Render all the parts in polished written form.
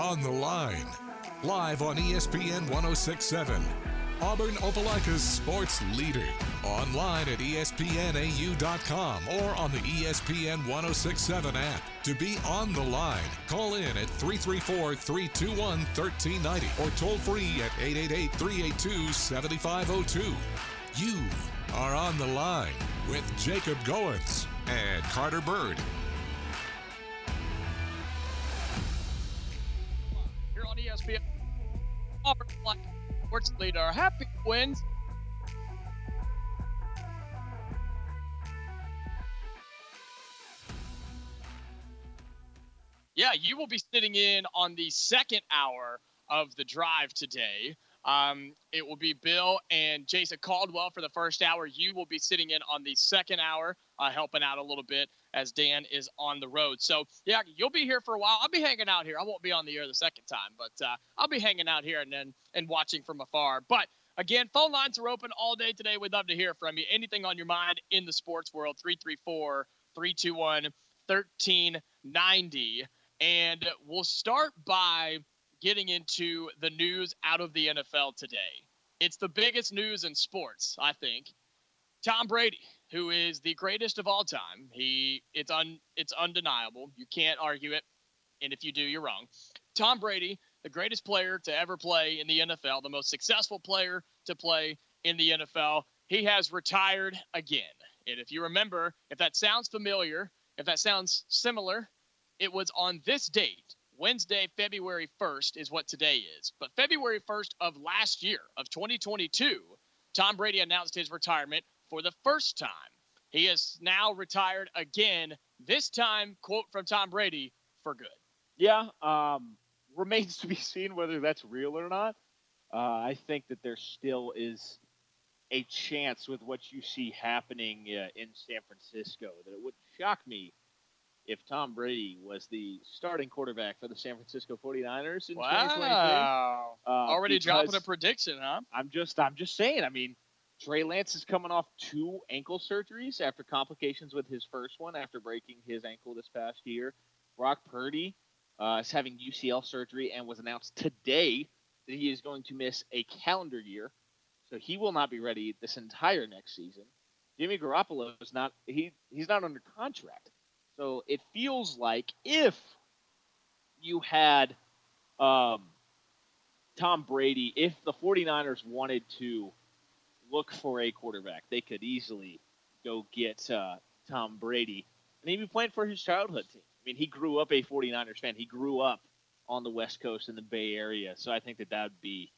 On the Line, live on ESPN 1067. Auburn Opelika's sports leader. Online at espnau.com or on the ESPN 1067 app. To be on the line, call in at 334-321-1390 or toll free at 888-382-7502. You are on the line with Jacob Goins and Carter Bird. Here on ESPN, Auburn sports leader. Happy Wednesday. Yeah, you will be sitting in on the second hour of the drive today. It will be Bill and Jason Caldwell for the first hour. You will be sitting in on the second hour, helping out a little bit as Dan is on the road. So, yeah, you'll be here for a while. I'll be hanging out here. I won't be on the air the second time, but I'll be hanging out here and watching from afar. But, again, phone lines are open all day today. We'd love to hear from you. Anything on your mind in the sports world, 334-321-1390. And we'll start by getting into the news out of the NFL today. It's the biggest news in sports, I think. Tom Brady, who is the greatest of all time. It's undeniable. You can't argue it. And if you do, you're wrong. Tom Brady, the greatest player to ever play in the NFL, the most successful player to play in the NFL, he has retired again. And if you remember, if that sounds familiar, if that sounds similar, it was on this date, Wednesday, February 1st is what today is. But February 1st of last year, of 2022, Tom Brady announced his retirement for the first time. He is now retired again, this time, quote from Tom Brady, for good. Yeah, remains to be seen whether that's real or not. I think that there still is a chance with what you see happening in San Francisco that it wouldn't shock me if Tom Brady was the starting quarterback for the San Francisco 49ers in 2023. Wow. Already dropping a prediction, huh? I'm just saying. I mean, Trey Lance is coming off 2 ankle surgeries after complications with his first one after breaking his ankle this past year. Brock Purdy is having UCL surgery and was announced today that he is going to miss a calendar year. So he will not be ready this entire next season. Jimmy Garoppolo is not – he's not under contract. So it feels like if you had Tom Brady, if the 49ers wanted to look for a quarterback, they could easily go get Tom Brady. And he'd be playing for his childhood team. I mean, he grew up a 49ers fan. He grew up on the West Coast in the Bay Area. So I think that would be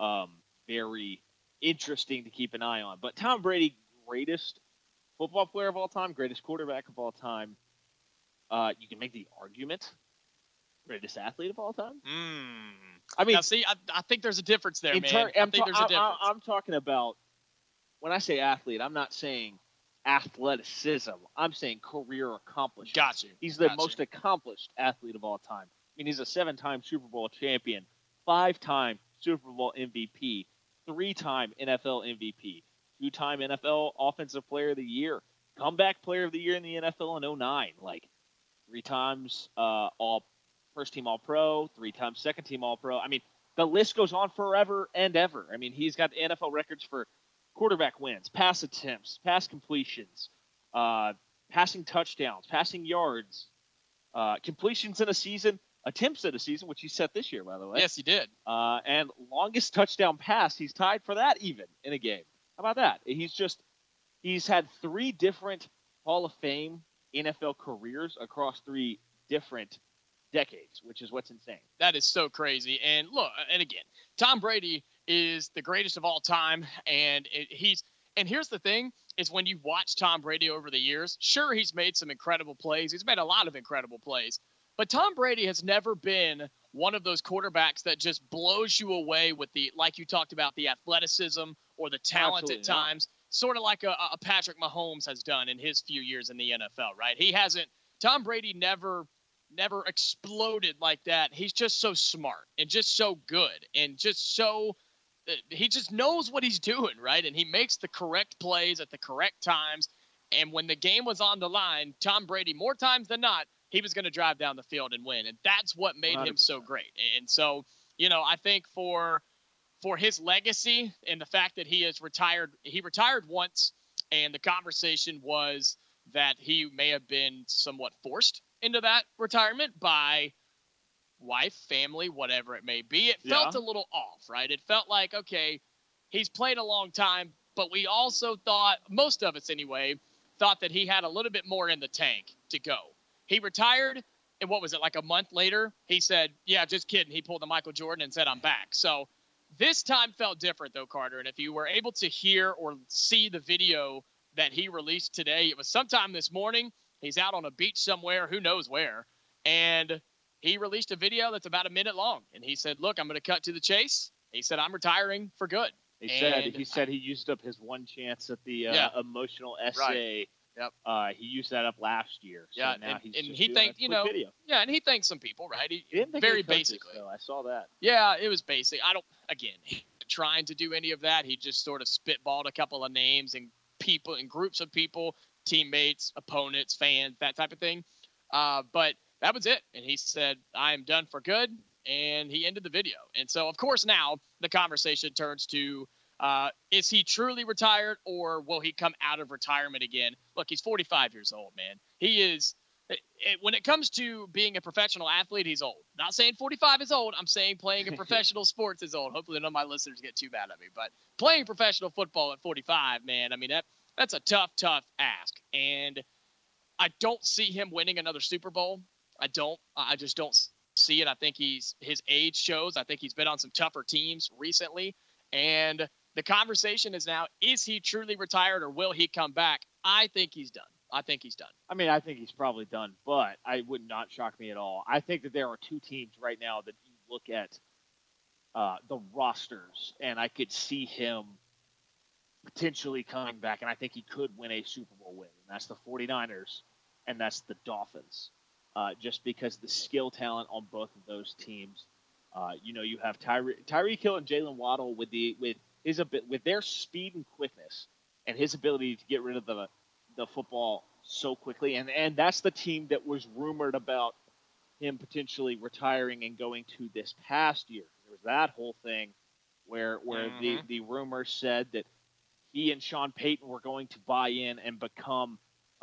very interesting to keep an eye on. But Tom Brady, greatest football player of all time, greatest quarterback of all time. You can make the argument, greatest athlete of all time. I mean, now, see, I think there's a difference there, man. I'm talking about, when I say athlete, I'm not saying athleticism. I'm saying career accomplishment. Got you. He's the most accomplished athlete of all time. I mean, he's a 7-time Super Bowl champion, 5-time Super Bowl MVP, 3-time NFL MVP, 2-time NFL Offensive Player of the Year, comeback Player of the Year in the NFL in 2009. Like, 3 times all first team All-Pro, 3 times second team All-Pro. I mean, the list goes on forever and ever. I mean, he's got the NFL records for quarterback wins, pass attempts, pass completions, passing touchdowns, passing yards, completions in a season, attempts in a season, which he set this year, by the way. Yes, he did. And longest touchdown pass, he's tied for that even in a game. How about that? He's had 3 different Hall of Fame NFL careers across 3 different decades, which is what's insane. That is so crazy. And look, and again, Tom Brady is the greatest of all time, and here's the thing, is when you watch Tom Brady over the years, sure, he's made some incredible plays. He's made a lot of incredible plays. But Tom Brady has never been one of those quarterbacks that just blows you away with like you talked about, the athleticism or the talent at times. Sort of like a Patrick Mahomes has done in his few years in the NFL, right? Tom Brady never exploded like that. He's just so smart and just so good and just so he just knows what he's doing, right? And he makes the correct plays at the correct times. And when the game was on the line, Tom Brady, more times than not, he was going to drive down the field and win. And that's what made 100%. him so great. And so, I think for his legacy and the fact that he retired once, and the conversation was that he may have been somewhat forced into that retirement by wife, family, whatever it may be. It felt a little off, right? It felt like, okay, he's played a long time, but we also thought, most of us anyway, thought that he had a little bit more in the tank to go. He retired, and what was it, like a month later? He said, yeah, just kidding. He pulled the Michael Jordan and said, I'm back. So this time felt different, though, Carter. And if you were able to hear or see the video that he released today, it was sometime this morning. He's out on a beach somewhere, who knows where. And he released a video that's about a minute long. And he said, look, I'm going to cut to the chase. He said, I'm retiring for good. He said he used up his one chance at the emotional essay. Yep. He used that up last year. So now and he's he thanked, video. Yeah, and he thanked some people, right? He didn't think very he coaches, basically. though. I saw that. Yeah, it was basic. Trying to do any of that. He just sort of spitballed a couple of names and people and groups of people, teammates, opponents, fans, that type of thing. But that was it. And he said, I am done for good. And he ended the video. And so, of course, now the conversation turns to, is he truly retired, or will he come out of retirement again? Look, he's 45 years old, man. He is, when it comes to being a professional athlete, he's old. Not saying 45 is old. I'm saying playing in professional sports is old. Hopefully none of my listeners get too mad at me. But playing professional football at 45, man, I mean, that's a tough ask. And I don't see him winning another Super Bowl. I just don't see it. I think his age shows. I think he's been on some tougher teams recently. And the conversation is now, is he truly retired, or will he come back? I think he's done. I think he's probably done, but it would not shock me at all. I think that there are two teams right now that you look at the rosters, and I could see him potentially coming back, and I think he could win a Super Bowl win. And that's the 49ers, and that's the Dolphins. Just because the skill talent on both of those teams, you have Tyreek Hill and Jalen Waddle with their speed and quickness, and his ability to get rid of the football so quickly, and that's the team that was rumored about him potentially retiring and going to this past year. There was that whole thing where the rumor said that he and Sean Payton were going to buy in and become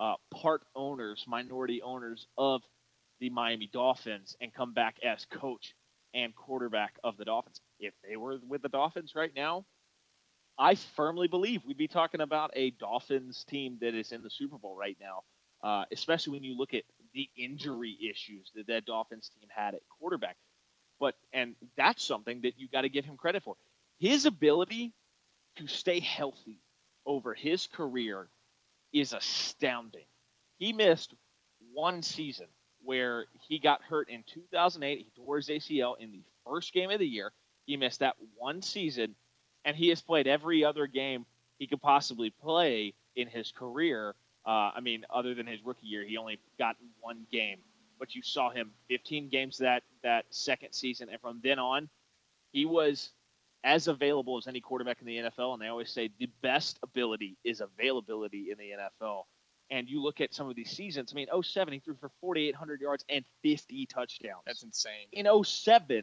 minority owners of the Miami Dolphins, and come back as coach and quarterback of the Dolphins. If they were with the Dolphins right now, I firmly believe we'd be talking about a Dolphins team that is in the Super Bowl right now, especially when you look at the injury issues that Dolphins team had at quarterback. And that's something that you got to give him credit for. His ability to stay healthy over his career is astounding. He missed one season where he got hurt in 2008. He tore his ACL in the first game of the year. He missed that one season, and he has played every other game he could possibly play in his career. Other than his rookie year, he only got one game. But you saw him 15 games that second season, and from then on, he was as available as any quarterback in the NFL. And they always say the best ability is availability in the NFL. And you look at some of these seasons. 2007, he threw for 4,800 yards and 50 touchdowns. That's insane. In 2007,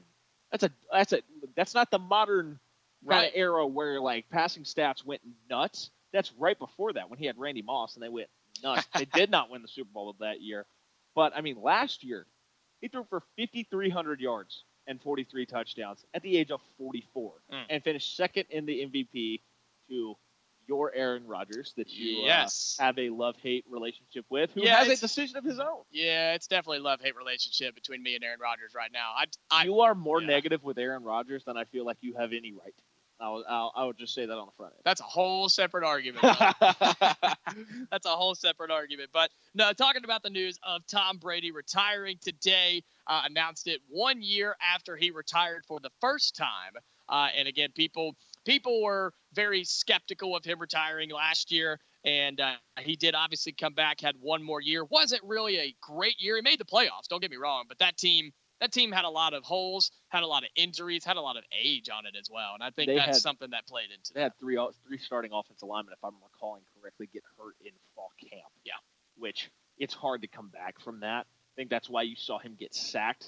that's not the modern kind of era where like passing stats went nuts. That's right before that when he had Randy Moss and they went nuts. They did not win the Super Bowl that year. But last year he threw for 5,300 yards and 43 touchdowns at the age of 44 and finished second in the MVP to your Aaron Rodgers that you have a love-hate relationship with, who has a decision of his own. Yeah, it's definitely a love-hate relationship between me and Aaron Rodgers right now. You are more negative with Aaron Rodgers than I feel like you have any right to. I would just say that on the front end. That's a whole separate argument. That's a whole separate argument. But no, talking about the news of Tom Brady retiring today, announced it 1 year after he retired for the first time. And again, people were very skeptical of him retiring last year, and he did obviously come back, had one more year. Wasn't really a great year. He made the playoffs, don't get me wrong, but that team had a lot of holes, had a lot of injuries, had a lot of age on it as well, and I think that's something that played into it. They had three starting offensive linemen, if I'm recalling correctly, get hurt in fall camp. Yeah. Which it's hard to come back from that. think that's why you saw him get sacked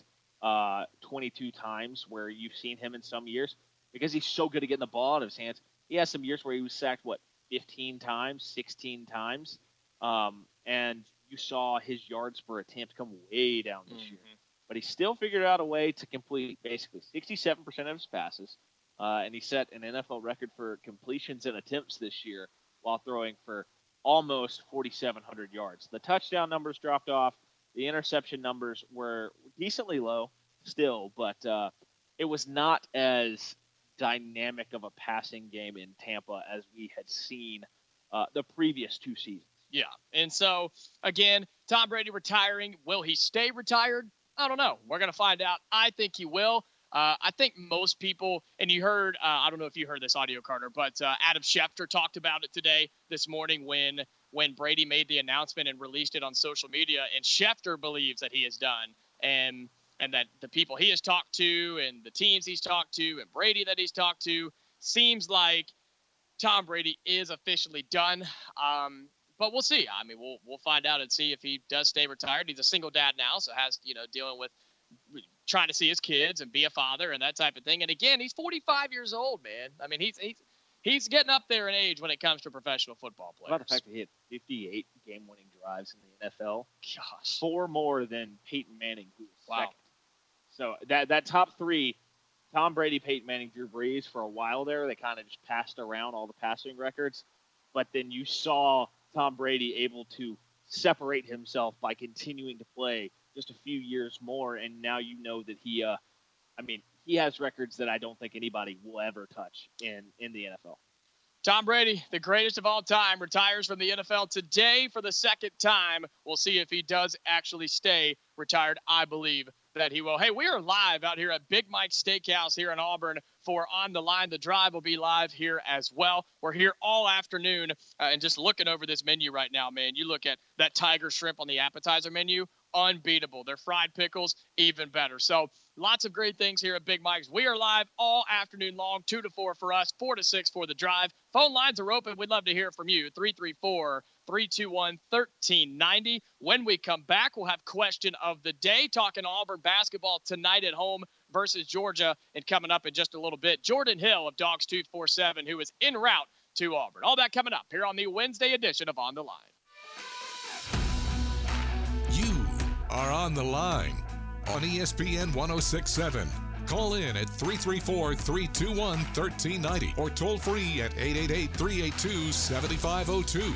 22 times, where you've seen him in some years, because he's so good at getting the ball out of his hands. He has some years where he was sacked, 15 times, 16 times, and you saw his yards per attempt come way down this year. But he still figured out a way to complete basically 67% of his passes, and he set an NFL record for completions and attempts this year while throwing for almost 4,700 yards. The touchdown numbers dropped off. The interception numbers were decently low still, but it was not as dynamic of a passing game in Tampa as we had seen the previous 2 seasons. Yeah, and so, again, Tom Brady retiring. Will he stay retired? I don't know. We're going to find out. I think he will. I think most people, and you heard, I don't know if you heard this audio, Carter, but Adam Schefter talked about it this morning when Brady made the announcement and released it on social media, and Schefter believes that he is done, and that the people he has talked to and the teams he's talked to and Brady that he's talked to, seems like Tom Brady is officially done. But we'll see. I mean, we'll find out and see if he does stay retired. He's a single dad now, so has, dealing with trying to see his kids and be a father and that type of thing. And again, he's 45 years old, man. I mean, he's getting up there in age when it comes to professional football players. How about the fact that he had 58 game-winning drives in the NFL? Gosh. 4 more than Peyton Manning, who was second. So that top 3, Tom Brady, Peyton Manning, Drew Brees, for a while there, they kind of just passed around all the passing records. But then you saw Tom Brady able to separate himself by continuing to play just a few years more, and now you know that he has records that I don't think anybody will ever touch in the NFL. Tom Brady, the greatest of all time, retires from the NFL today for the second time. We'll see if he does actually stay retired. I believe that he will. Hey, we are live out here at Big Mike's Steakhouse here in Auburn for On the Line. The Drive will be live here as well. We're here all afternoon, and just looking over this menu right now, man, you look at that tiger shrimp on the appetizer menu, unbeatable. Their fried pickles, even better. So lots of great things here at Big Mike's. We are live all afternoon long, 2 to 4 for us, 4 to 6 for the Drive. Phone lines are open. We'd love to hear from you. 334-321-1390. When we come back, we'll have question of the day, talking Auburn basketball tonight at home versus Georgia. And coming up in just a little bit, Jordan Hill of Dogs 247, who is en route to Auburn. All that coming up here on the Wednesday edition of On the Line. You are on the line on ESPN 106.7. Call in at 334-321-1390 or toll free at 888-382-7502.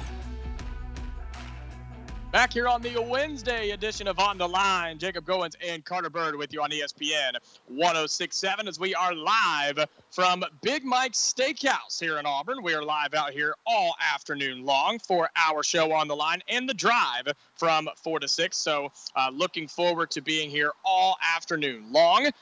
Back here on the Wednesday edition of On the Line, Jacob Goins and Carter Bird with you on ESPN 106.7 as we are live from Big Mike's Steakhouse here in Auburn. We are live out here all afternoon long for our show On the Line and the Drive from 4 to 6. So looking forward to being here all afternoon long,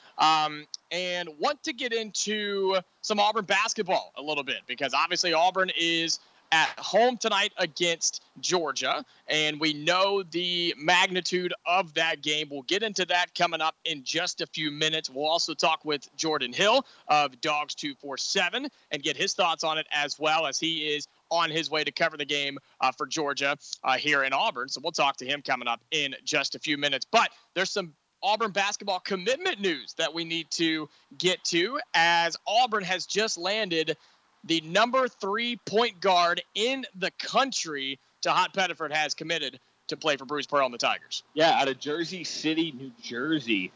and want to get into some Auburn basketball a little bit, because obviously Auburn is at home tonight against Georgia, and we know the magnitude of that game. We'll get into that coming up in just a few minutes. We'll also talk with Jordan Hill of Dogs 247 and get his thoughts on it, as well as he is on his way to cover the game for Georgia here in Auburn. So we'll talk to him coming up in just a few minutes. But there's some Auburn basketball commitment news that we need to get to, as Auburn has just landed the number 3 point guard in the country. Hot Pettiford has committed to play for Bruce Pearl and the Tigers. Yeah, out of Jersey City, New Jersey.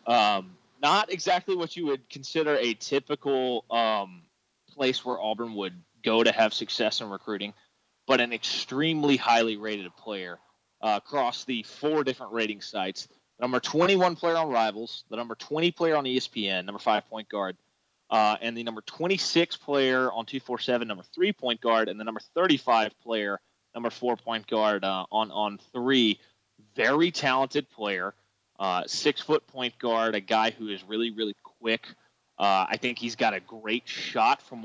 Not exactly what you would consider a typical place where Auburn would go to have success in recruiting, but an extremely highly rated player across the 4 different rating sites. The number 21 player on Rivals, the number 20 player on ESPN, number 5 point guard, and the number 26 player on 247, number 3 point guard, and the number 35 player, number 4 point guard on 3. Very talented player, 6 foot point guard, a guy who is really, really quick. I think he's got a great shot from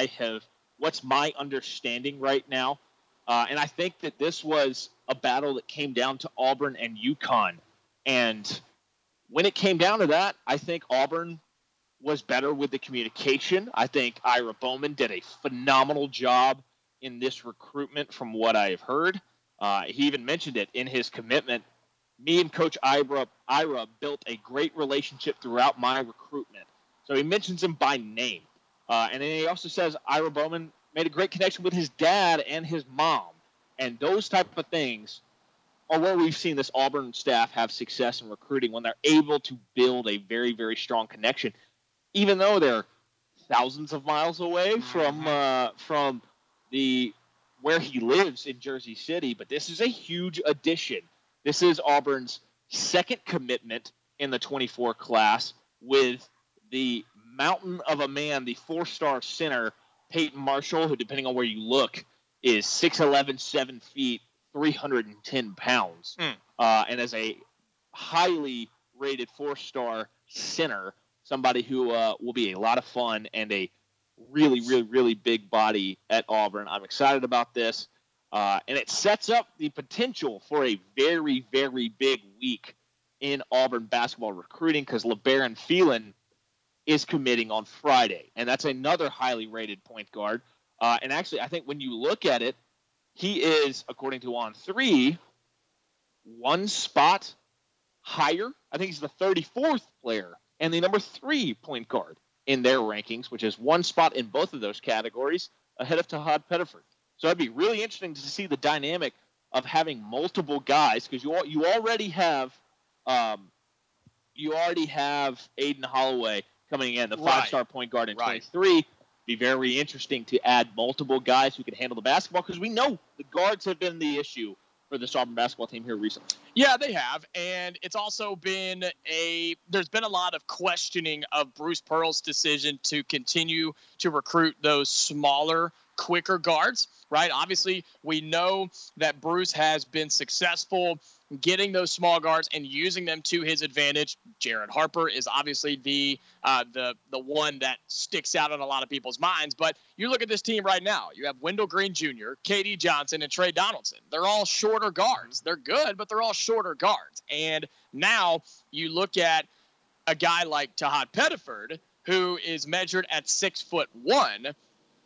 what's my understanding right now. And I think that this was a battle that came down to Auburn and UConn. And when it came down to that, I think Auburn was better with the communication. I think Ira Bowman did a phenomenal job in this recruitment from what I've heard. He even mentioned it in his commitment me and Coach Ira built a great relationship throughout my recruitment. So he mentions him by name. And then he also says Ira Bowman made a great connection with his dad and his mom. And those type of things are where we've seen this Auburn staff have success in recruiting, when they're able to build a very, very strong connection, even though they're thousands of miles away from where he lives in Jersey City. But this is a huge addition. This is Auburn's second commitment in the 24 class, with the mountain of a man, the 4-star center, Peyton Marshall, who, depending on where you look, is 6'11", 7 feet, 310 pounds. And as a highly rated 4-star center, somebody who will be a lot of fun and a really, really, really big body at Auburn. I'm excited about this. And it sets up the potential for a very, very big week in Auburn basketball recruiting, because LeBaron Phelan is committing on Friday. And that's another highly rated point guard. And actually, I think when you look at it, he is, according to On3, one spot higher. I think he's the 34th player and the number 3 point guard in their rankings, which is one spot in both of those categories ahead of Tahad Pettiford. So it'd be really interesting to see the dynamic of having multiple guys, because you already have Aiden Holloway coming in, the 5-star point guard in 23. Be very interesting to add multiple guys who can handle the basketball, because we know the guards have been the issue for this Auburn basketball team here recently. Yeah, they have. And it's also been there's been a lot of questioning of Bruce Pearl's decision to continue to recruit those smaller, quicker guards, right? Obviously, we know that Bruce has been successful getting those small guards and using them to his advantage. Jared Harper is obviously the one that sticks out on a lot of people's minds. But you look at this team right now. You have Wendell Green Jr., KD Johnson, and Trey Donaldson. They're all shorter guards. They're good, but they're all shorter guards. And now you look at a guy like Tahad Pettiford, who is measured at 6'1".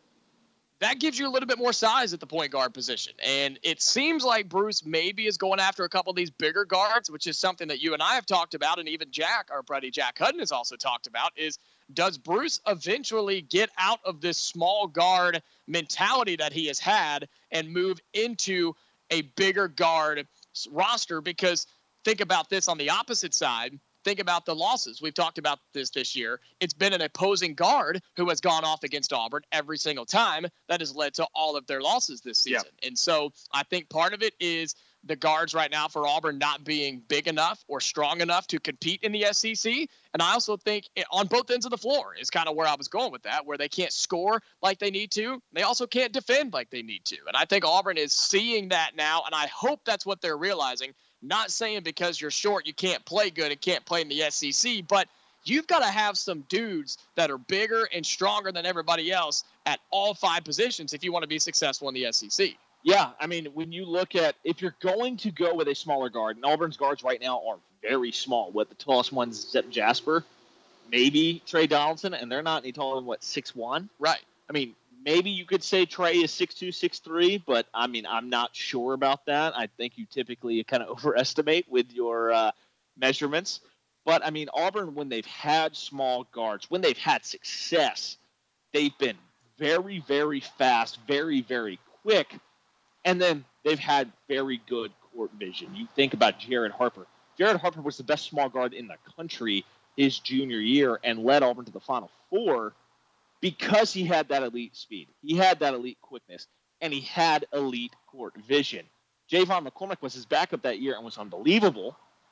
That gives you a little bit more size at the point guard position. And it seems like Bruce maybe is going after a couple of these bigger guards, which is something that you and I have talked about, and even our buddy Jack Hudden has also talked about, is does Bruce eventually get out of this small guard mentality that he has had and move into a bigger guard roster? Because think about this on the opposite side. Think about the losses. We've talked about this year. It's been an opposing guard who has gone off against Auburn every single time that has led to all of their losses this season. Yeah. And so I think part of it is the guards right now for Auburn not being big enough or strong enough to compete in the SEC. And I also think on both ends of the floor is kind of where I was going with that, where they can't score like they need to. They also can't defend like they need to. And I think Auburn is seeing that now, and I hope that's what they're realizing. Not saying because you're short you can't play good and can't play in the SEC, but you've got to have some dudes that are bigger and stronger than everybody else at all 5 positions if you want to be successful in the SEC. Yeah, I mean, when you look at – if you're going to go with a smaller guard, and Auburn's guards right now are very small. What, the tallest one's Zep Jasper, maybe Trey Donaldson, and they're not any taller than, 6'1"? Right. I mean, maybe you could say Trey is 6'2", 6'3", but, I mean, I'm not sure about that. I think you typically kind of overestimate with your measurements. But, I mean, Auburn, when they've had small guards, when they've had success, they've been very, very fast, very, very quick, and then they've had very good court vision. You think about Jared Harper. Jared Harper was the best small guard in the country his junior year and led Auburn to the Final Four because he had that elite speed. He had that elite quickness, and he had elite court vision. Javon McCormick was his backup that year and was unbelievable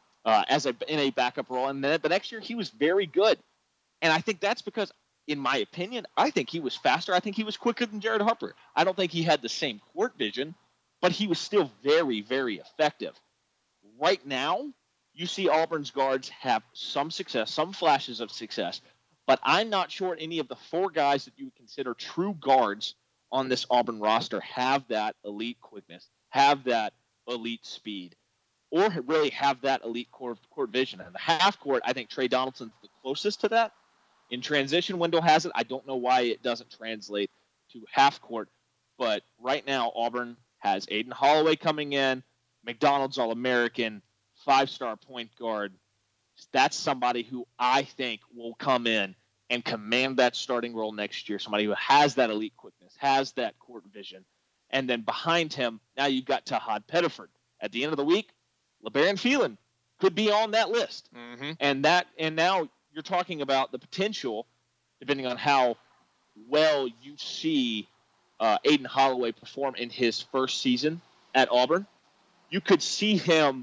in a backup role. And then the next year, he was very good. And I think that's because, in my opinion, I think he was faster. I think he was quicker than Jared Harper. I don't think he had the same court vision, but he was still very, very effective. Right now, you see Auburn's guards have some success, some flashes of success, but I'm not sure any of the 4 guys that you would consider true guards on this Auburn roster have that elite quickness, have that elite speed, or really have that elite court vision. And the half court, I think Trey Donaldson's the closest to that. In transition, Wendell has it. I don't know why it doesn't translate to half court, but right now Auburn has Aiden Holloway coming in, McDonald's All-American, 5-star point guard. That's somebody who I think will come in and command that starting role next year. Somebody who has that elite quickness, has that court vision. And then behind him, now you've got Tahad Pettiford. At the end of the week, LeBaron Phelan could be on that list. Mm-hmm. And now you're talking about the potential, depending on how well you see Aiden Holloway perform in his first season at Auburn. You could see him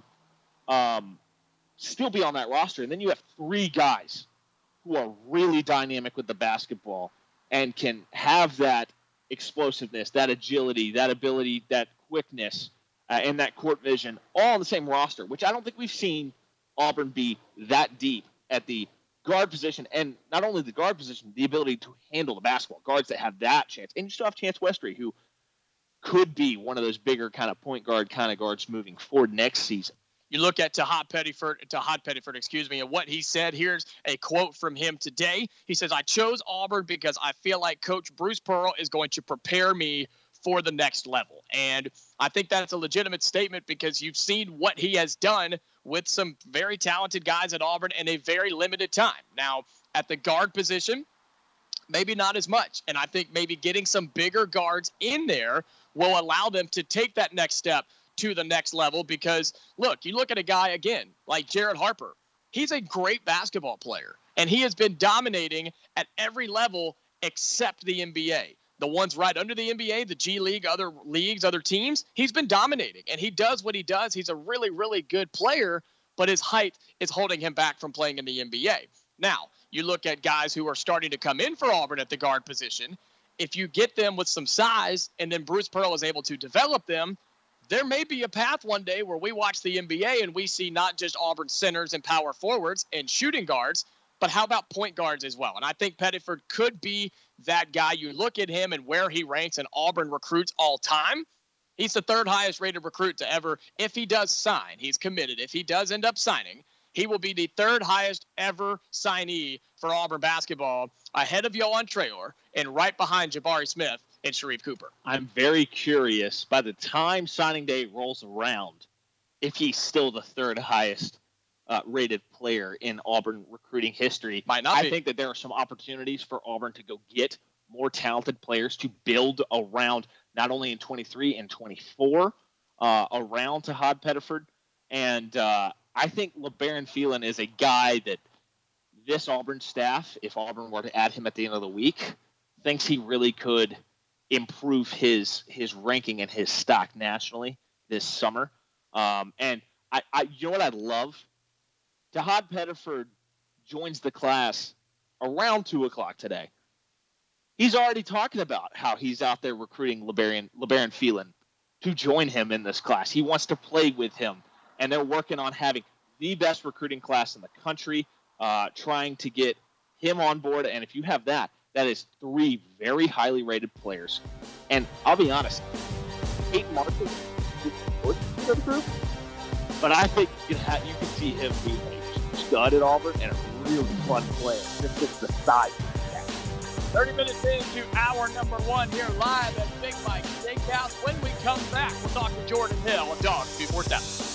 still be on that roster. And then you have 3 guys who are really dynamic with the basketball and can have that explosiveness, that agility, that ability, that quickness, and that court vision all on the same roster, which I don't think we've seen Auburn be that deep at the guard position. And not only the guard position, the ability to handle the basketball. Guards that have that chance. And you still have Chance Westry, who could be one of those bigger kind of point guard kind of guards moving forward next season. You look at Tahad Pettiford, and what he said. Here's a quote from him today. He says, "I chose Auburn because I feel like Coach Bruce Pearl is going to prepare me for the next level." And I think that's a legitimate statement because you've seen what he has done with some very talented guys at Auburn in a very limited time. Now, at the guard position, maybe not as much. And I think maybe getting some bigger guards in there will allow them to take that next step to the next level because, look, you look at a guy, again, like Jared Harper. He's a great basketball player, and he has been dominating at every level except the NBA. The ones right under the NBA, the G League, other leagues, other teams, he's been dominating, and he does what he does. He's a really, really good player, but his height is holding him back from playing in the NBA. Now, you look at guys who are starting to come in for Auburn at the guard position. If you get them with some size and then Bruce Pearl is able to develop them, there may be a path one day where we watch the NBA and we see not just Auburn centers and power forwards and shooting guards, but how about point guards as well? And I think Pettiford could be that guy. You look at him and where he ranks in Auburn recruits all time. He's the 3rd highest rated recruit to ever, if he does sign, he's committed. If he does end up signing, he will be the 3rd highest ever signee for Auburn basketball, ahead of Yohan Traore and right behind Jabari Smith and Sharif Cooper. I'm very curious, by the time signing day rolls around, if he's still the 3rd highest rated player in Auburn recruiting history. Might not be. I think that there are some opportunities for Auburn to go get more talented players to build around, not only in 23 and 24, around Tahad Pettiford. And I think LeBaron Phelan is a guy that this Auburn staff, if Auburn were to add him at the end of the week, thinks he really could improve his ranking and his stock nationally this summer. And I you know what I love? Tahad Pettiford joins the class around 2:00 today. He's already talking about how he's out there recruiting LeBaron Phelan to join him in this class. He wants to play with him, and they're working on having the best recruiting class in the country, trying to get him on board. And if you have that, that is 3 very highly rated players. And I'll be honest, Peyton Martin is the group, but I think you can see him being a stud at Auburn and a really fun player. Just the size. 30 minutes into hour number 1 here live at Big Mike Steakhouse. When we come back, we'll talk to Jordan Hill of Dogs 247.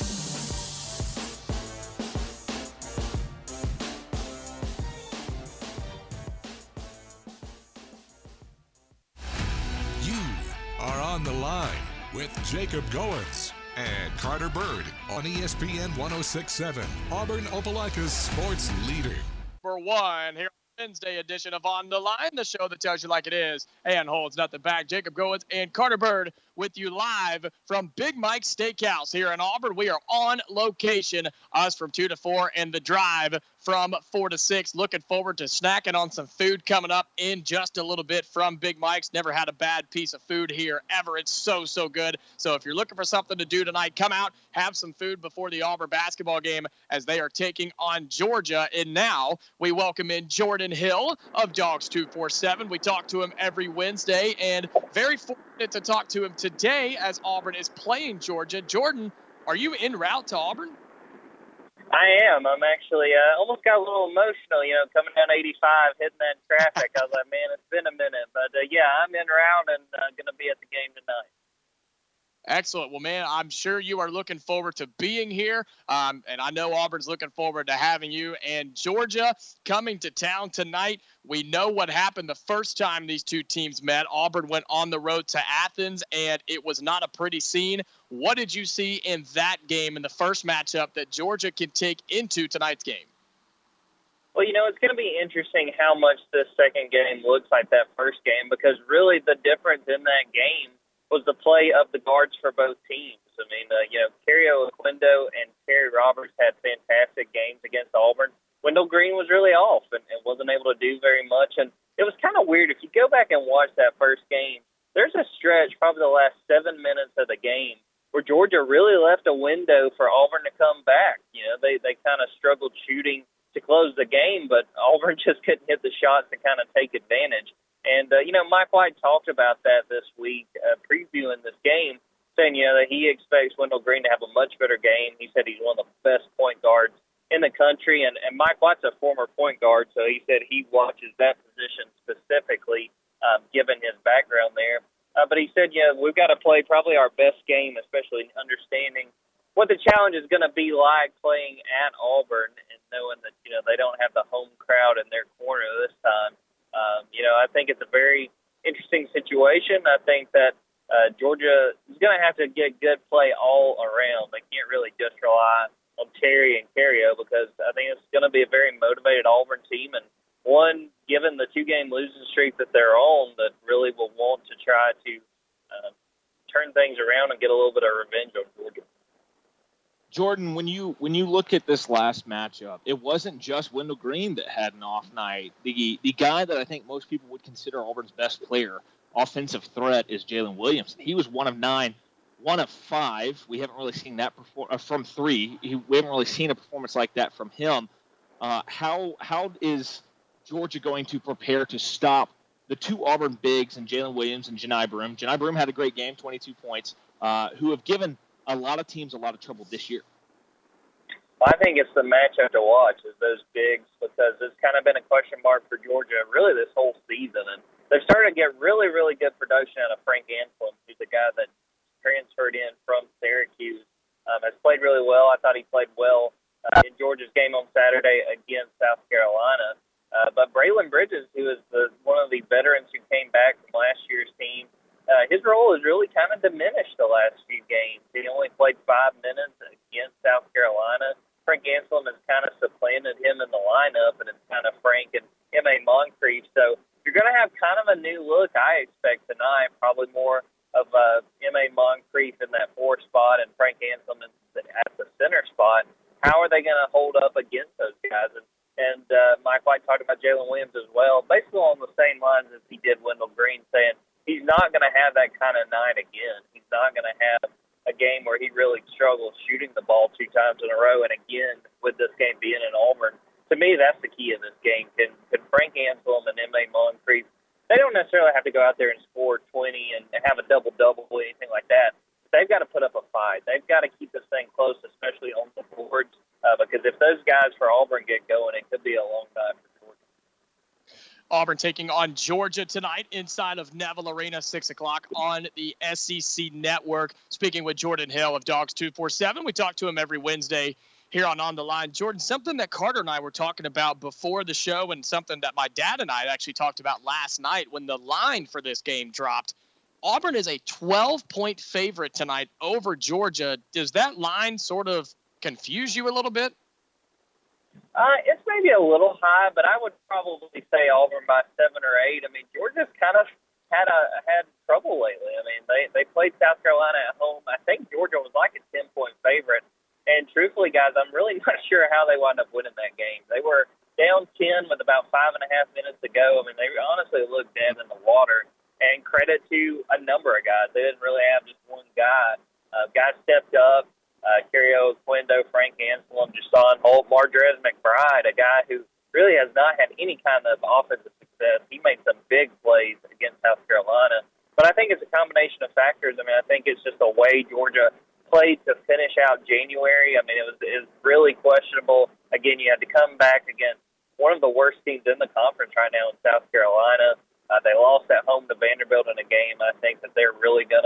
On the Line with Jacob Goins and Carter Bird on ESPN 106.7, Auburn Opelika's sports leader. For 1 here. Wednesday edition of On the Line, the show that tells you like it is and holds nothing back. Jacob Goins and Carter Bird with you live from Big Mike Steakhouse here in Auburn. We are on location, us from 2 to 4 and the drive from 4 to 6. Looking forward to snacking on some food coming up in just a little bit from Big Mike's. Never had a bad piece of food here ever. It's so good. So if you're looking for something to do tonight, come out, have some food before the Auburn basketball game as they are taking on Georgia. And now we welcome in Jordan Hill of Dogs 247. We talk to him every Wednesday, and very fortunate to talk to him today as Auburn is playing Georgia. Jordan, are you en route to Auburn? I am. I'm actually almost got a little emotional, coming down 85, hitting that traffic. I was like, man, it's been a minute. But, yeah, I'm en route and going to be at the game tonight. Excellent. Well, man, I'm sure you are looking forward to being here, and I know Auburn's looking forward to having you. And Georgia coming to town tonight. We know what happened the first time these two teams met. Auburn went on the road to Athens, and it was not a pretty scene. What did you see in that game in the first matchup that Georgia can take into tonight's game? Well, it's going to be interesting how much this second game looks like that first game, because really the difference in that game was the play of the guards for both teams. I mean, Cario Oquendo and Terry Roberts had fantastic games against Auburn. Wendell Green was really off and wasn't able to do very much. And it was kind of weird. If you go back and watch that first game, there's a stretch, probably the last 7 minutes of the game, where Georgia really left a window for Auburn to come back. They kind of struggled shooting to close the game, but Auburn just couldn't hit the shots to kind of take advantage. And, Mike White talked about that this week, previewing this game, saying, that he expects Wendell Green to have a much better game. He said he's one of the best point guards in the country. And Mike White's a former point guard, so he said he watches that position specifically, given his background there. But he said, we've got to play probably our best game, especially understanding what the challenge is going to be like playing at Auburn and knowing that, they don't have the home crowd in their corner this time. I think it's a very interesting situation. I think that Georgia is going to have to get good play all around. They can't really just rely on Terry and Cario, because I think it's going to be a very motivated Auburn team, and one, given the 2-game losing streak that they're on, that really will want to try to turn things around and get a little bit of revenge on Georgia. Jordan, when you look at this last matchup, it wasn't just Wendell Green that had an off night. The guy that I think most people would consider Auburn's best player, offensive threat, is Jalen Williams. He was 1 of 9, 1 of 5. We haven't really seen that from 3. We haven't really seen a performance like that from him. How is Georgia going to prepare to stop the two Auburn bigs and Jalen Williams and Johni Broome? Johni Broome had a great game, 22 points, who have given a lot of teams a lot of trouble this year. Well, I think it's the matchup to watch, is those bigs, because it's kind of been a question mark for Georgia really this whole season. And they're starting to get really, really good production out of Frank Anselem, who's a guy that transferred in from Syracuse, has played really well. I thought he played well in Georgia's game on Saturday against South Carolina. But Braylon Bridges, who is one of the veterans who came back from last year's team, his role has really kind of diminished the last few games. He only played 5 minutes against South Carolina. Frank Anselem has kind of supplanted him in the lineup, and it's kind of Frank and M.A. Moncrief. So you're going to have kind of a new look, I expect, tonight, probably more of M.A. Moncrief in that 4 spot and Frank Anselem at the center spot. How are they going to hold up against those guys? And Mike White talked about Jalen Williams as well, basically on the same lines as he did Wendell Green, saying he's not going to have that kind of night again. He's not going to have a game where he really struggles shooting the ball 2 times in a row. And again, with this game being in Auburn, to me, that's the key in this game. Can Frank Anselem and M.A. Moncrief, they don't necessarily have to go out there and score 20 and have a double-double or anything like that. They've got to put up a fight. They've got to keep this thing close, especially on the boards, because if those guys for Auburn get going, it could be a long time for Georgia. Auburn taking on Georgia tonight inside of Neville Arena, 6 o'clock on the SEC Network. Speaking with Jordan Hill of Dogs 247, we talk to him every Wednesday here on the Line. Jordan, something that Carter and I were talking about before the show, and something that my dad and I actually talked about last night when the line for this game dropped. Auburn is a 12-point favorite tonight over Georgia. Does that line sort of confuse you a little bit? It's maybe a little high, but I would probably say Auburn by 7 or 8. I mean, Georgia's kind of had trouble lately. I mean, they played South Carolina at home. I think Georgia was like a 10-point favorite. And truthfully, guys, I'm really not sure how they wound up winning that game. They were down 10 with about 5.5 minutes to go. I mean, they honestly looked dead in the water. And credit to a number of guys. They didn't really have just one guy. Guys stepped up. Cario Oquendo, Frank Anselem, Jason Holt, Mardrez McBride, a guy who really has not had any kind of offensive success. He made some big plays against South Carolina. But I think it's a combination of factors. I mean, I think it's just the way Georgia played to finish out January. I mean, it was really questionable. Again, you had to come back against one of the worst teams in the conference right now in South Carolina. They lost at home to Vanderbilt in a game I think that they're really going to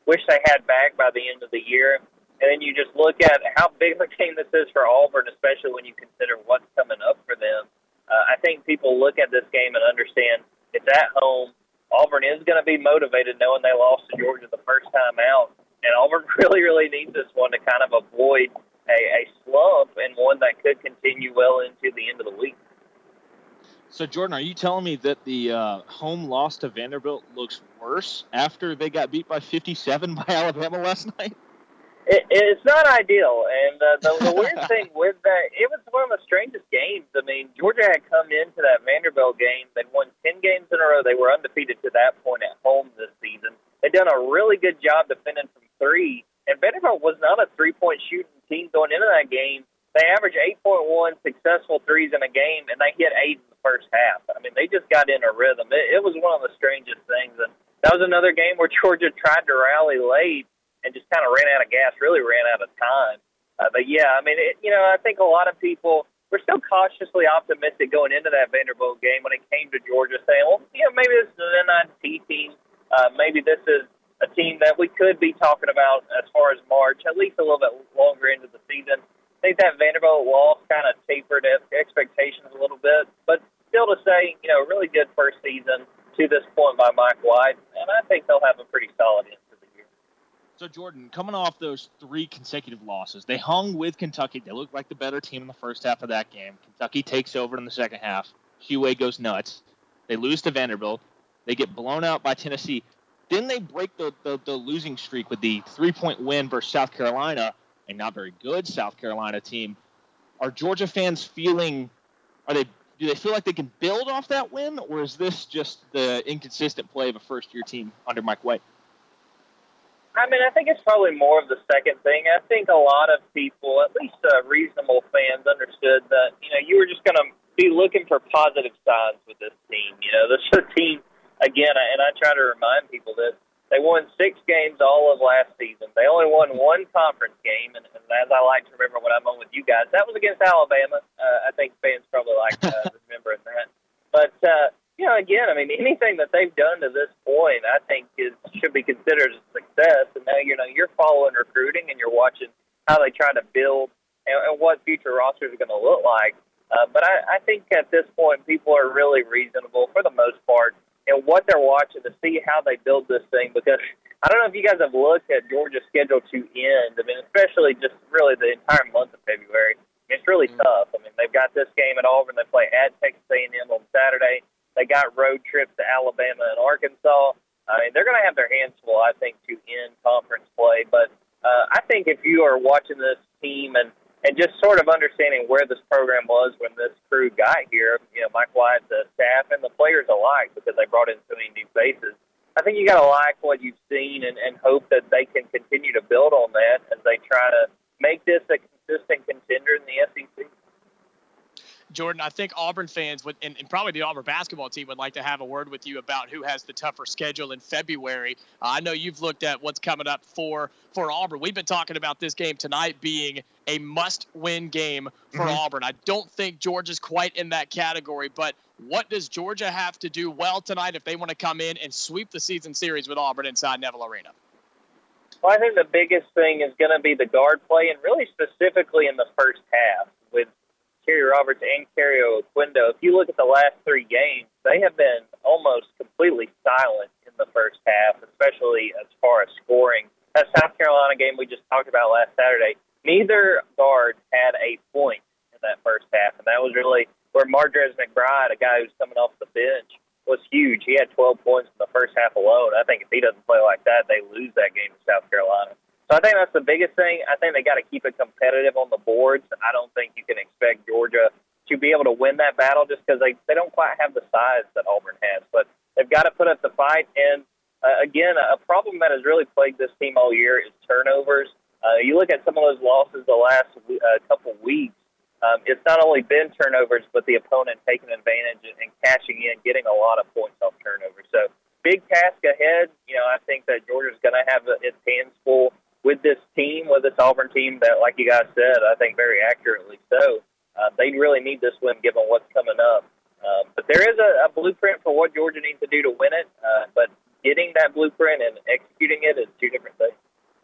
wish they had back by the end of the year. And then you just look at how big of a game this is for Auburn, especially when you consider what's coming up for them. I think people look at this game and understand it's at home. Auburn is going to be motivated knowing they lost to Georgia the first time out. And Auburn really, really needs this one to kind of avoid a slump and one that could continue well into the end of the week. So, Jordan, are you telling me that the home loss to Vanderbilt looks worse after they got beat by 57 by Alabama last night? It's not ideal, and the weird thing with that, it was one of the strangest games. I mean, Georgia had come into that Vanderbilt game. They'd won 10 games in a row. They were undefeated to that point at home this season. They'd done a really good job defending from three, and Vanderbilt was not a three-point shooting team going into that game. They averaged 8.1 successful threes in a game, and they hit 8 in the first half. I mean, they just got in a rhythm. It was one of the strangest things. And that was another game where Georgia tried to rally late and just kind of ran out of gas, really ran out of time. But, yeah, I mean, I think a lot of people were still cautiously optimistic going into that Vanderbilt game when it came to Georgia, saying, well, maybe this is an NIT team. Maybe this is a team that we could be talking about as far as March, at least a little bit longer into the season. I think that Vanderbilt loss kind of tapered expectations a little bit, but still to say, really good first season to this point by Mike White, and I think they'll have a pretty solid end to the year. So, Jordan, coming off those 3 consecutive losses, they hung with Kentucky. They looked like the better team in the first half of that game. Kentucky takes over in the second half. Hugh goes nuts. They lose to Vanderbilt. They get blown out by Tennessee. Then they break the losing streak with the 3-point win versus South Carolina, a not very good South Carolina team. Are Georgia fans feeling – do they feel like they can build off that win, or is this just the inconsistent play of a first-year team under Mike White? I mean, I think it's probably more of the second thing. I think a lot of people, at least reasonable fans, understood that, you were just going to be looking for positive signs with this team. This is a team, again, and I try to remind people this, they won 6 games all of last season. They only won 1 conference game, and as I like to remember when I'm on with you guys, that was against Alabama. I think fans probably like remembering that. But, again, I mean, anything that they've done to this point, I think should be considered a success. And now, you're following recruiting and you're watching how they try to build and what future rosters are going to look like. But I think at this point, people are really reasonable for the most part and what they're watching to see how they build this thing, because I don't know if you guys have looked at Georgia's schedule to end. I mean, especially just really the entire month of February. It's really tough. I mean, they've got this game at Auburn. They play at Texas A&M on Saturday. They got road trips to Alabama and Arkansas. I mean, they're going to have their hands full, I think, to end conference play. But I think if you are watching this team and just sort of understanding where this program was when this crew got here, Mike White, the staff, and the players alike, because they brought in so many new faces, I think you got to like what you've seen and hope that they can continue to build on that as they try to make this a consistent contender in the SEC. Jordan, I think Auburn fans and probably the Auburn basketball team would like to have a word with you about who has the tougher schedule in February. I know you've looked at what's coming up for Auburn. We've been talking about this game tonight being a must-win game for Auburn. I don't think Georgia's quite in that category, but what does Georgia have to do well tonight if they want to come in and sweep the season series with Auburn inside Neville Arena? Well, I think the biggest thing is going to be the guard play, and really specifically in the first half with Kerry Roberts and Kerry Oquendo. If you look at the last 3 games, they have been almost completely silent in the first half, especially as far as scoring. That South Carolina game we just talked about last Saturday, neither guard had a point in that first half, and that was really where Mardrez McBride, a guy who's coming off the bench, was huge. He had 12 points in the first half alone. I think if he doesn't play like that, they lose that game to South Carolina. So I think that's the biggest thing. I think they got to keep it competitive on the boards. I don't think you can expect Georgia to be able to win that battle just because they don't quite have the size that Auburn has. But they've got to put up the fight. And, again, a problem that has really plagued this team all year is turnovers. You look at some of those losses the last couple weeks, it's not only been turnovers, but the opponent taking advantage and cashing in, getting a lot of points off turnovers. So big task ahead. I think that Georgia's going to have its hands full with this team, with this Auburn team that, like you guys said, I think very accurately so, they really need this win given what's coming up. But there is a blueprint for what Georgia needs to do to win it. But, getting that blueprint and executing it is two different things.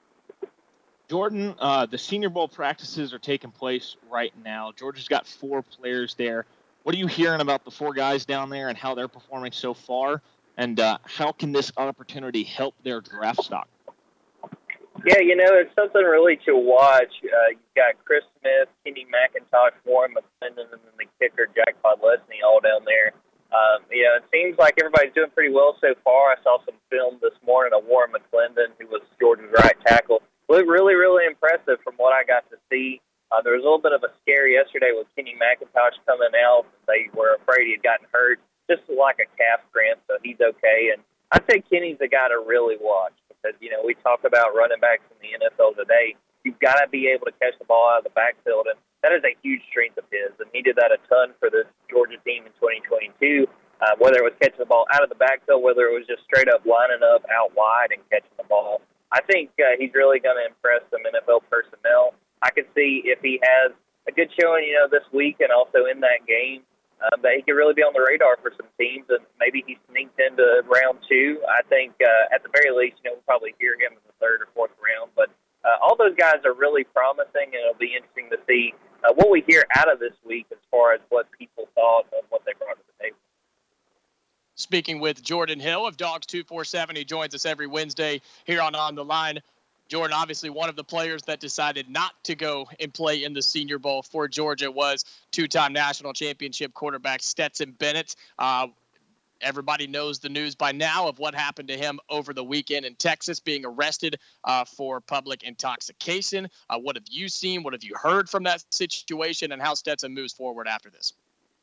Jordan, the Senior Bowl practices are taking place right now. Georgia's got 4 players there. What are you hearing about the 4 guys down there and how they're performing so far? And how can this opportunity help their draft stock? Yeah, it's something really to watch. You've got Chris Smith, Kenny McIntosh, Warren McClendon, and then the kicker, Jack Podlesny, all down there. It seems like everybody's doing pretty well so far. I saw some film this morning of Warren McClendon, who was Georgia's right tackle. Looked really, really impressive from what I got to see. There was a little bit of a scare yesterday with Kenny McIntosh coming out. They were afraid he had gotten hurt, just like a calf cramp, so he's okay. And I'd say Kenny's the guy to really watch because, we talk about running backs in the NFL today. You've got to be able to catch the ball out of the backfield, and that is a huge strength of his. And he did that a ton for this Georgia team in 2022, whether it was catching the ball out of the backfield, whether it was just straight up lining up out wide and catching the ball. I think he's really going to impress some NFL personnel. I could see if he has a good showing, this week and also in that game, that he could really be on the radar for some teams, and maybe he sneaks into round 2. I think at the very least, we'll probably hear him in the 3rd or 4th round. But all those guys are really promising, and it'll be interesting to see what we hear out of this week as far as what people thought of what they brought to the table. Speaking with Jordan Hill of Dogs 247, he joins us every Wednesday here on the Line. Jordan, obviously one of the players that decided not to go and play in the Senior Bowl for Georgia was 2-time national championship quarterback Stetson Bennett. Everybody knows the news by now of what happened to him over the weekend in Texas, being arrested for public intoxication. What have you seen? What have you heard from that situation, and how Stetson moves forward after this?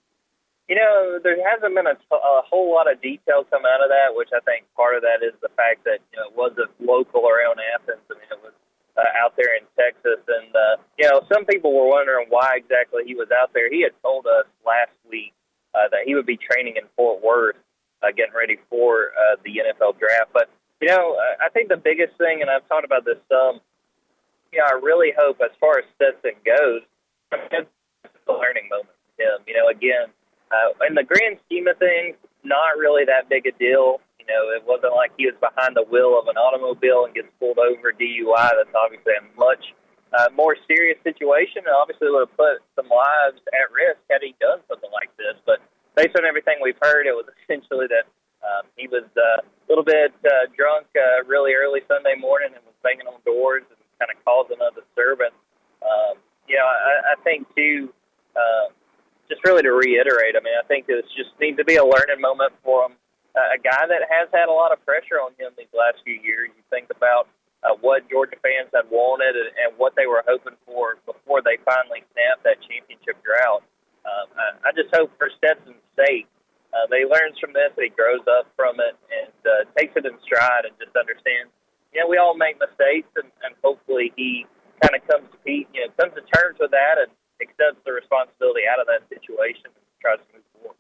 There hasn't been a whole lot of detail come out of that, which I think part of that is the fact that, it wasn't local around Athens. I mean, it was out there in Texas. And, some people were wondering why exactly he was out there. He had told us last week that he would be training in Fort Worth, getting ready for the NFL draft. But, I think the biggest thing, and I've talked about this some, I really hope as far as Stetson goes, it's a learning moment for him. Again, in the grand scheme of things, not really that big a deal. It wasn't like he was behind the wheel of an automobile and gets pulled over DUI. That's obviously a much more serious situation, and obviously would have put some lives at risk had he done something like this. But based on everything we've heard, it was essentially that he was a little bit drunk really early Sunday morning and was banging on doors and kind of causing a disturbance. I think, too, just really to reiterate, I think this just needs to be a learning moment for him. A guy that has had a lot of pressure on him these last few years. You think about what Georgia fans had wanted and what they were hoping for before they finally snapped that championship drought. I just hope for Stetson's sake that he learns from this, that he grows up from it, and takes it in stride and just understands, we all make mistakes, and hopefully he kind of comes to terms with that and accepts the responsibility out of that situation and tries to move forward.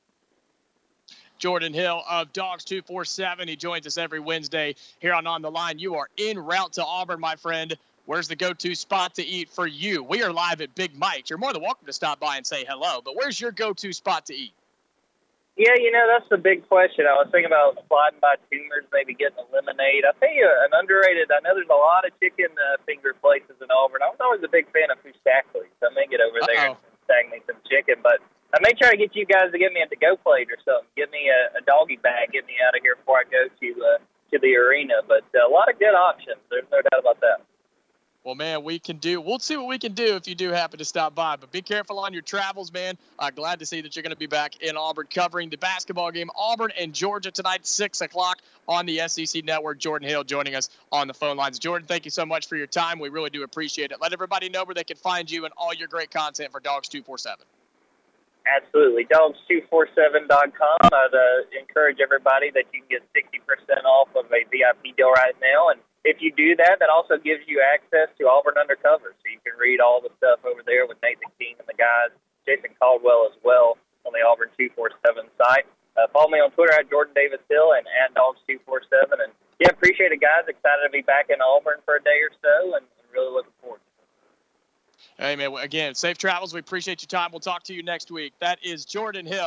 Jordan Hill of Dogs 247. He joins us every Wednesday here on the Line. You are en route to Auburn, my friend. Where's the go-to spot to eat for you? We are live at Big Mike's. You're more than welcome to stop by and say hello, but where's your go-to spot to eat? Yeah, that's the big question. I was thinking about sliding by Tumors, maybe getting a lemonade. I'll tell you an underrated, I know there's a lot of chicken finger places in Auburn. I was always a big fan of Fustackley, so I may get over there and snag me some chicken, but I may try to get you guys to give me a to-go plate or something. Give me a doggy bag. Get me out of here before I go to the arena. But a lot of good options. There's no doubt about that. Well, man, we'll see what we can do if you do happen to stop by. But be careful on your travels, man. Glad to see that you're going to be back in Auburn covering the basketball game. Auburn and Georgia tonight, 6 o'clock on the SEC Network. Jordan Hill joining us on the phone lines. Jordan, thank you so much for your time. We really do appreciate it. Let everybody know where they can find you and all your great content for Dogs 247. Absolutely. Dogs247.com. I'd encourage everybody that you can get 60% off of a VIP deal right now. And if you do that, that also gives you access to Auburn Undercover. So you can read all the stuff over there with Nathan King and the guys, Jason Caldwell as well, on the Auburn 247 site. Follow me on Twitter at Jordan Davis Hill and at Dogs247. And, appreciate it, guys. Excited to be back in Auburn for a day or so and really looking forward to it. Hey, man, again, safe travels. We appreciate your time. We'll talk to you next week. That is Jordan Hill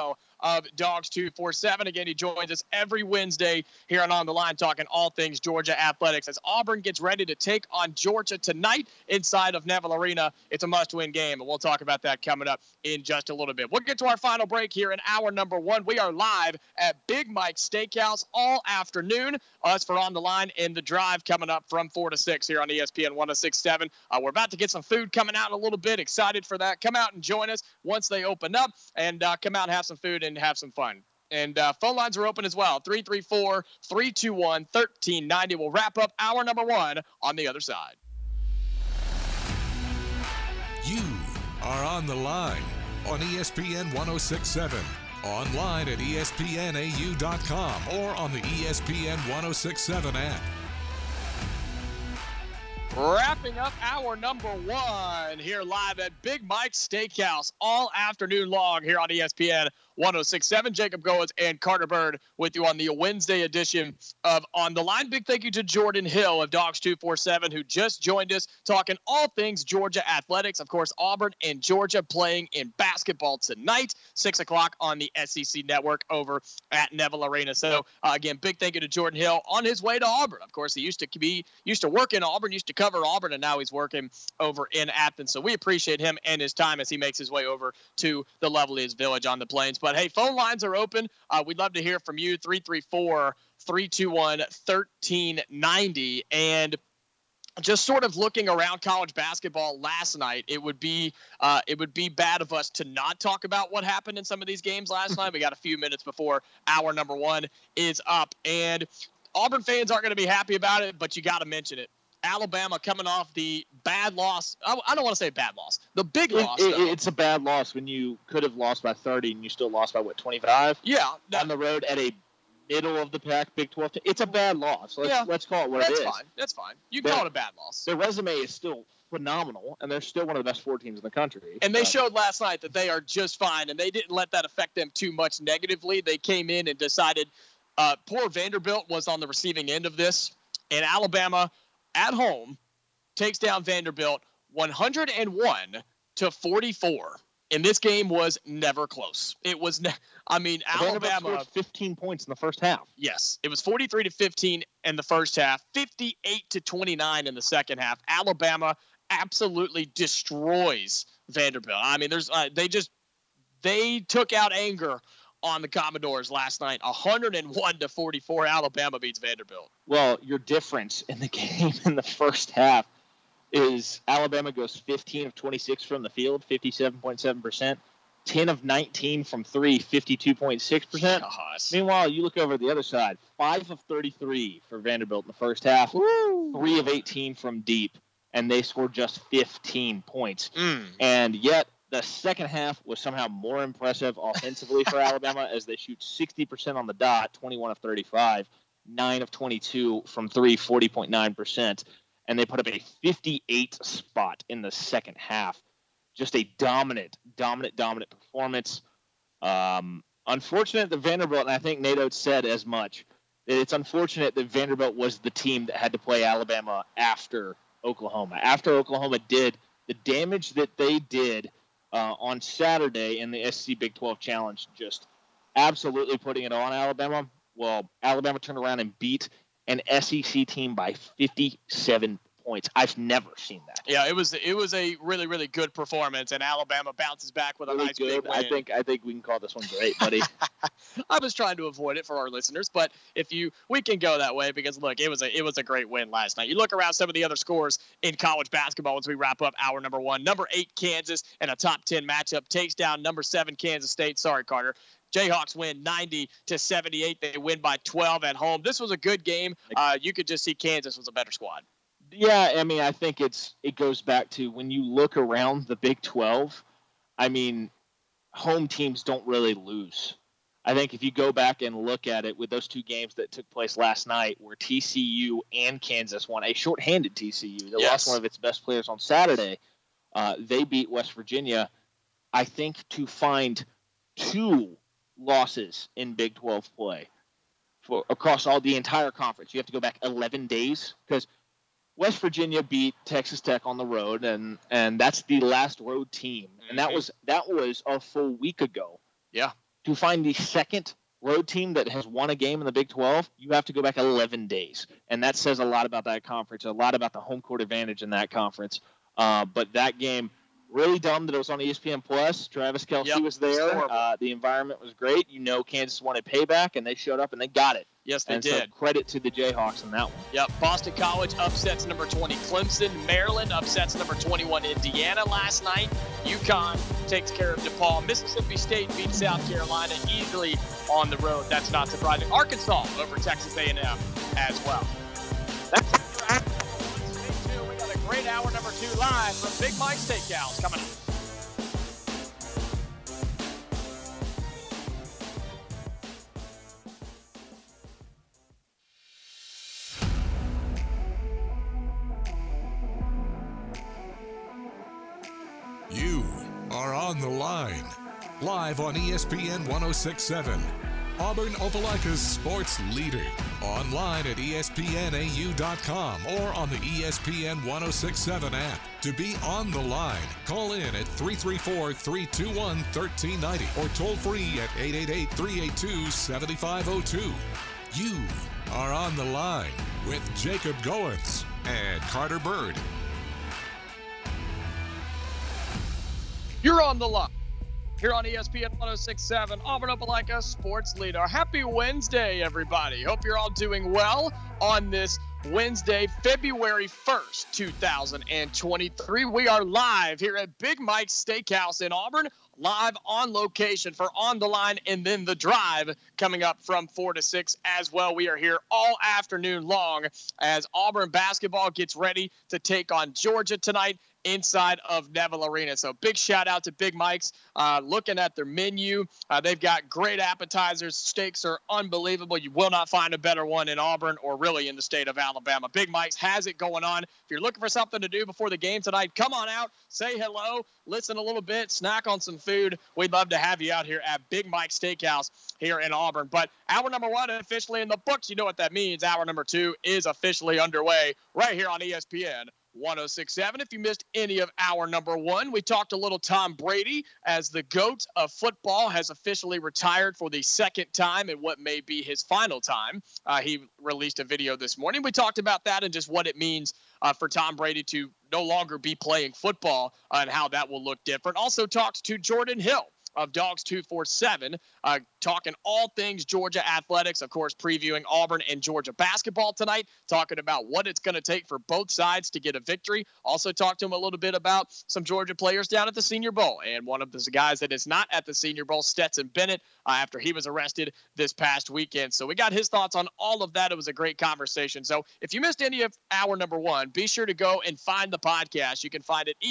of Dogs 247. Again, he joins us every Wednesday here on the Line, talking all things Georgia athletics as Auburn gets ready to take on Georgia tonight inside of Neville Arena. It's a must-win game, and we'll talk about that coming up in just a little bit. We'll get to our final break here in hour number 1. We are live at Big Mike's Steakhouse all afternoon. Us for On the Line in the drive coming up from 4 to 6 here on ESPN 106.7. We're about to get some food coming out in a little bit. Excited for that. Come out and join us once they open up, and come out and have some food and have some fun. And phone lines are open as well. 334-321-1390. We'll wrap up hour number 1 on the other side. You are On the Line on ESPN 106.7. Online at ESPNAU.com or on the ESPN 106.7 app. Wrapping up hour number 1 here live at Big Mike's Steakhouse all afternoon long here on ESPN 106.7. Jacob Goins and Carter Bird with you on the Wednesday edition of On the Line. Big thank you to Jordan Hill of Dogs 247 who just joined us talking all things Georgia athletics. Of course, Auburn and Georgia playing in basketball tonight, 6 o'clock on the SEC network over at Neville Arena. So again, big thank you to Jordan Hill on his way to Auburn. Of course, he used to work in Auburn, used to cover Auburn, and now he's working over in Athens. So we appreciate him and his time as he makes his way over to the loveliest village on the plains. But hey, phone lines are open. We'd love to hear from you. 334-321-1390. And just sort of looking around college basketball last night, it would be bad of us to not talk about what happened in some of these games last night. We got a few minutes before hour number 1 is up, and Auburn fans aren't going to be happy about it, but you got to mention it. Alabama coming off the bad loss. I don't want to say bad loss. The big loss. It's a bad loss when you could have lost by 30 and you still lost by, 25? Yeah. On the road at a middle-of-the-pack Big 12 team. It's a bad loss. Let's call it what it is. That's fine. You can call it a bad loss. Their resume is still phenomenal, and they're still one of the best 4 teams in the country. And they showed last night that they are just fine, and they didn't let that affect them too much negatively. They came in and decided poor Vanderbilt was on the receiving end of this, and Alabama – at home takes down Vanderbilt 101-44. And this game was never close. It was Alabama scored 15 points in the first half. Yes, it was 43-15 in the first half, 58-29 in the second half. Alabama absolutely destroys Vanderbilt. I mean, they took out anger on the Commodores last night. 101-44. Alabama beats Vanderbilt. Well, your difference in the game in the first half is Alabama goes 15 of 26 from the field, 57.7%, 10 of 19 from 3, 52.6%. Meanwhile, you look over the other side, 5 of 33 for Vanderbilt in the first half, 3 of 18 from deep, and they scored just 15 points. And yet, the second half was somehow more impressive offensively for Alabama as they shoot 60% on the dot, 21 of 35, 9 of 22 from 3, 40.9%. And they put up a 58 spot in the second half. Just a dominant performance. Unfortunate that Vanderbilt, and I think Nate Oates said as much, that it's unfortunate that Vanderbilt was the team that had to play Alabama after Oklahoma. After Oklahoma did the damage that they did on Saturday in the SEC Big 12 Challenge, just absolutely putting it on Alabama. Well, Alabama turned around and beat an SEC team by 57 points. I've never seen that. Yeah, it was a really, really good performance, and Alabama bounces back with a nice big win. I think we can call this one great, buddy. I was trying to avoid it for our listeners, but we can go that way because look, it was a great win last night. You look around some of the other scores in college basketball as we wrap up hour number 1. Number 8 Kansas in a top 10 matchup takes down number 7 Kansas State. Sorry, Carter. Jayhawks win 90-78. They win by 12 at home. This was a good game. You could just see Kansas was a better squad. Yeah, I mean, I think it goes back to when you look around the Big 12, I mean, home teams don't really lose. I think if you go back and look at it with those 2 games that took place last night where TCU and Kansas won, a shorthanded TCU that lost one of its best players on Saturday, they beat West Virginia. I think to find 2 losses in Big 12 play across the entire conference, you have to go back 11 days because West Virginia beat Texas Tech on the road, and that's the last road team, and that was a full week ago. Yeah. to find the second road team that has won a game in the Big 12, you have to go back 11 days. And that says a lot about that conference, a lot about the home court advantage in that conference. But that game, really dumb that it was on ESPN Plus. Travis Kelce was there. The environment was great. Kansas wanted payback, and they showed up and they got it. Yes, they did. So credit to the Jayhawks on that one. Yep. Boston College upsets number 20 Clemson. Maryland upsets number 21 Indiana last night. UConn takes care of DePaul. Mississippi State beats South Carolina easily on the road. That's not surprising. Arkansas over Texas A&M as well. That's it for Hour 1. Stay tuned. We got a great Hour number 2 live from Big Mike Steakhouse coming up. You are on the line. Live on ESPN 1067. Auburn Opelika's sports leader. Online at ESPNAU.com or on the ESPN 1067 app. To be on the line, call in at 334-321-1390 or toll free at 888-382-7502. You are on the line with Jacob Goins and Carter Bird. You're on the line here on ESPN 1067, Auburn Opelika sports leader. Happy Wednesday, everybody. Hope you're all doing well on this Wednesday, February 1st, 2023. We are live here at Big Mike's Steakhouse in Auburn, live on location for On the Line and then The Drive coming up from 4 to 6 as well. We are here all afternoon long as Auburn basketball gets ready to take on Georgia tonight inside of Neville Arena. So big shout out to Big Mike's. Looking at their menu, they've got great appetizers. Steaks are unbelievable. You will not find a better one in Auburn or really in the state of Alabama. Big Mike's has it going on. If you're looking for something to do before the game tonight, come on out, say hello, listen a little bit, snack on some food. We'd love to have you out here at Big Mike's Steakhouse here in Auburn. But hour number 1 officially in the books. You know what that means. Hour number 2 is officially underway right here on ESPN 1067. If you missed any of hour number 1, we talked a little Tom Brady as the GOAT of football has officially retired for the second time in what may be his final time. He released a video this morning. We talked about that and just what it means for Tom Brady to no longer be playing football and how that will look different. Also talked to Jordan Hill of Dogs 247, talking all things Georgia athletics, of course, previewing Auburn and Georgia basketball tonight, talking about what it's going to take for both sides to get a victory. Also talked to him a little bit about some Georgia players down at the Senior Bowl, and one of the guys that is not at the Senior Bowl, Stetson Bennett, after he was arrested this past weekend. So we got his thoughts on all of that. It was a great conversation. So if you missed any of hour number 1, be sure to go and find the podcast. You can find it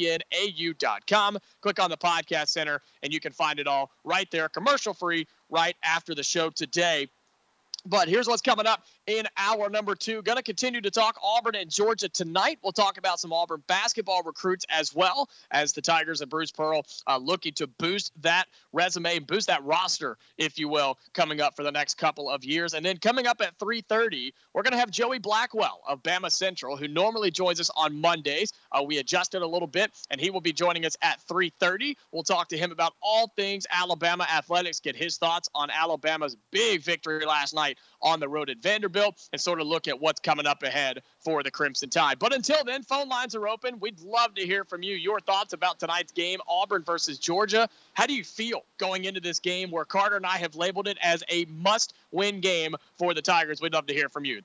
ESPNAU.com. Click on the podcast center, and you can find it all right there, commercial-free, right after the show today. But here's what's coming up in hour number 2. Going to continue to talk Auburn and Georgia tonight. We'll talk about some Auburn basketball recruits as well as the Tigers and Bruce Pearl looking to boost that resume, boost that roster, if you will, coming up for the next couple of years. And then coming up at 3:30, we're going to have Joey Blackwell of Bama Central, who normally joins us on Mondays. We adjusted a little bit, and he will be joining us at 3:30. We'll talk to him about all things Alabama athletics, get his thoughts on Alabama's big victory last night on the road at Vanderbilt, and sort of look at what's coming up ahead for the Crimson Tide. But until then, phone lines are open. We'd love to hear from you, your thoughts about tonight's game, Auburn versus Georgia. How do you feel going into this game where Carter and I have labeled it as a must-win game for the Tigers? We'd love to hear from you.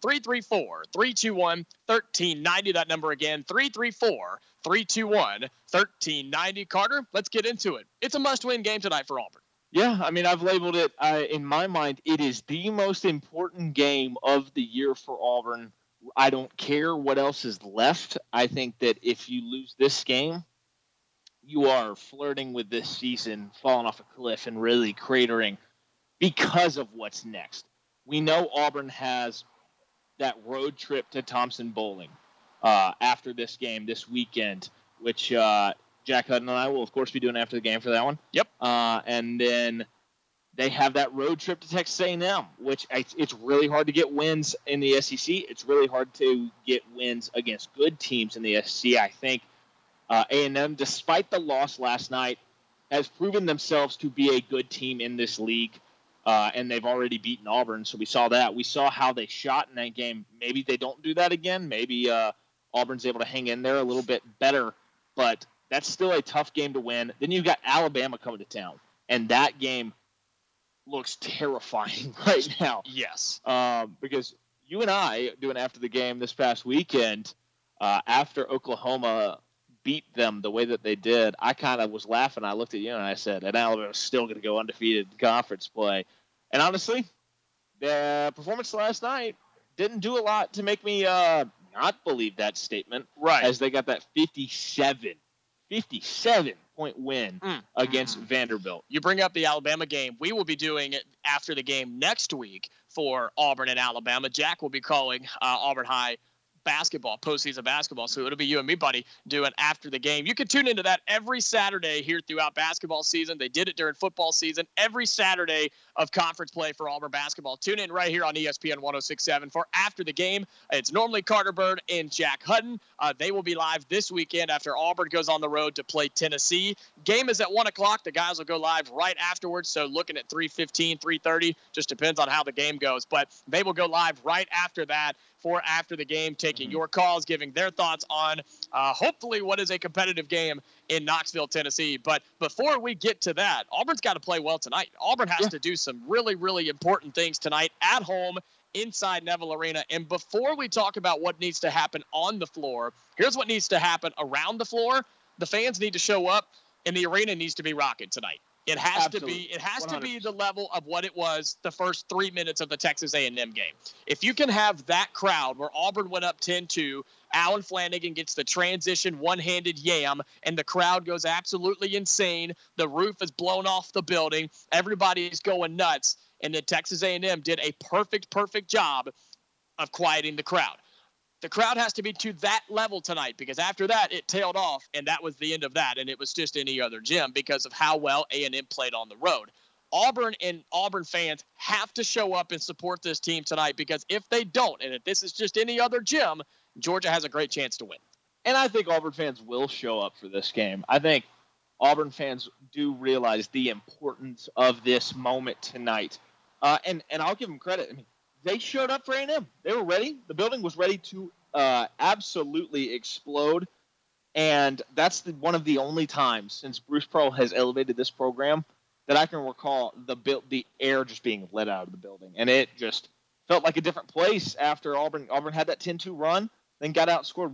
334-321-1390. That number again, 334-321-1390. Carter, let's get into it. It's a must-win game tonight for Auburn. Yeah, I mean, I've labeled it, in my mind, it is the most important game of the year for Auburn. I don't care what else is left. I think that if you lose this game, you are flirting with this season, falling off a cliff and really cratering because of what's next. We know Auburn has that road trip to Thompson Bowling after this game this weekend, which Jack Hudson and I will, of course, be doing after the game for that one. Yep. And then they have that road trip to Texas A&M, which it's really hard to get wins in the SEC. It's really hard to get wins against good teams in the SEC. I think A&M, despite the loss last night, has proven themselves to be a good team in this league, and they've already beaten Auburn, so we saw that. We saw how they shot in that game. Maybe they don't do that again. Maybe Auburn's able to hang in there a little bit better, but that's still a tough game to win. Then you've got Alabama coming to town, and that game looks terrifying right now. Yes. Because you and I, doing after the game this past weekend, after Oklahoma beat them the way that they did, I kind of was laughing. I looked at you and I said, and Alabama's still going to go undefeated in conference play. And honestly, the performance last night didn't do a lot to make me not believe that statement. Right. As they got that 57-point win against Vanderbilt. You bring up the Alabama game. We will be doing it after the game next week for Auburn and Alabama. Jack will be calling Auburn High basketball, postseason basketball. So it'll be you and me, buddy, doing after the game. You can tune into that every Saturday here throughout basketball season. They did it during football season. Every Saturday of conference play for Auburn basketball. Tune in right here on ESPN 106.7 for after the game. It's normally Carter Bird and Jack Hutton. They will be live this weekend after Auburn goes on the road to play Tennessee. Game is at 1 o'clock. The guys will go live right afterwards. So looking at 3:15, 3:30, just depends on how the game goes. But they will go live right after that for after the game, taking your calls, giving their thoughts on hopefully what is a competitive game in Knoxville, Tennessee. But before we get to that, Auburn's got to play well tonight. Auburn has to do some really, really important things tonight at home inside Neville Arena. And before we talk about what needs to happen on the floor, here's what needs to happen around the floor. The fans need to show up, and the arena needs to be rocking tonight. It has Absolutely. to be. It has 100%. to be the level of what it was the first 3 minutes of the Texas A&M game. If you can have that crowd where Auburn went up 10-2, Allen Flanigan gets the transition one-handed yam, and the crowd goes absolutely insane. The roof is blown off the building. Everybody's going nuts, and then Texas A&M did a perfect job of quieting the crowd. The crowd has to be to that level tonight, because after that, it tailed off, and that was the end of that, and it was just any other gym because of how well A&M played on the road. Auburn and Auburn fans have to show up and support this team tonight, because if they don't, and if this is just any other gym, Georgia has a great chance to win. And I think Auburn fans will show up for this game. I think Auburn fans do realize the importance of this moment tonight. And I'll give them credit. I mean, they showed up for A&M. They were ready. The building was ready to absolutely explode. And that's one of the only times since Bruce Pearl has elevated this program that I can recall the air just being let out of the building. And it just felt like a different place after Auburn had that 10-2 run, then got outscored,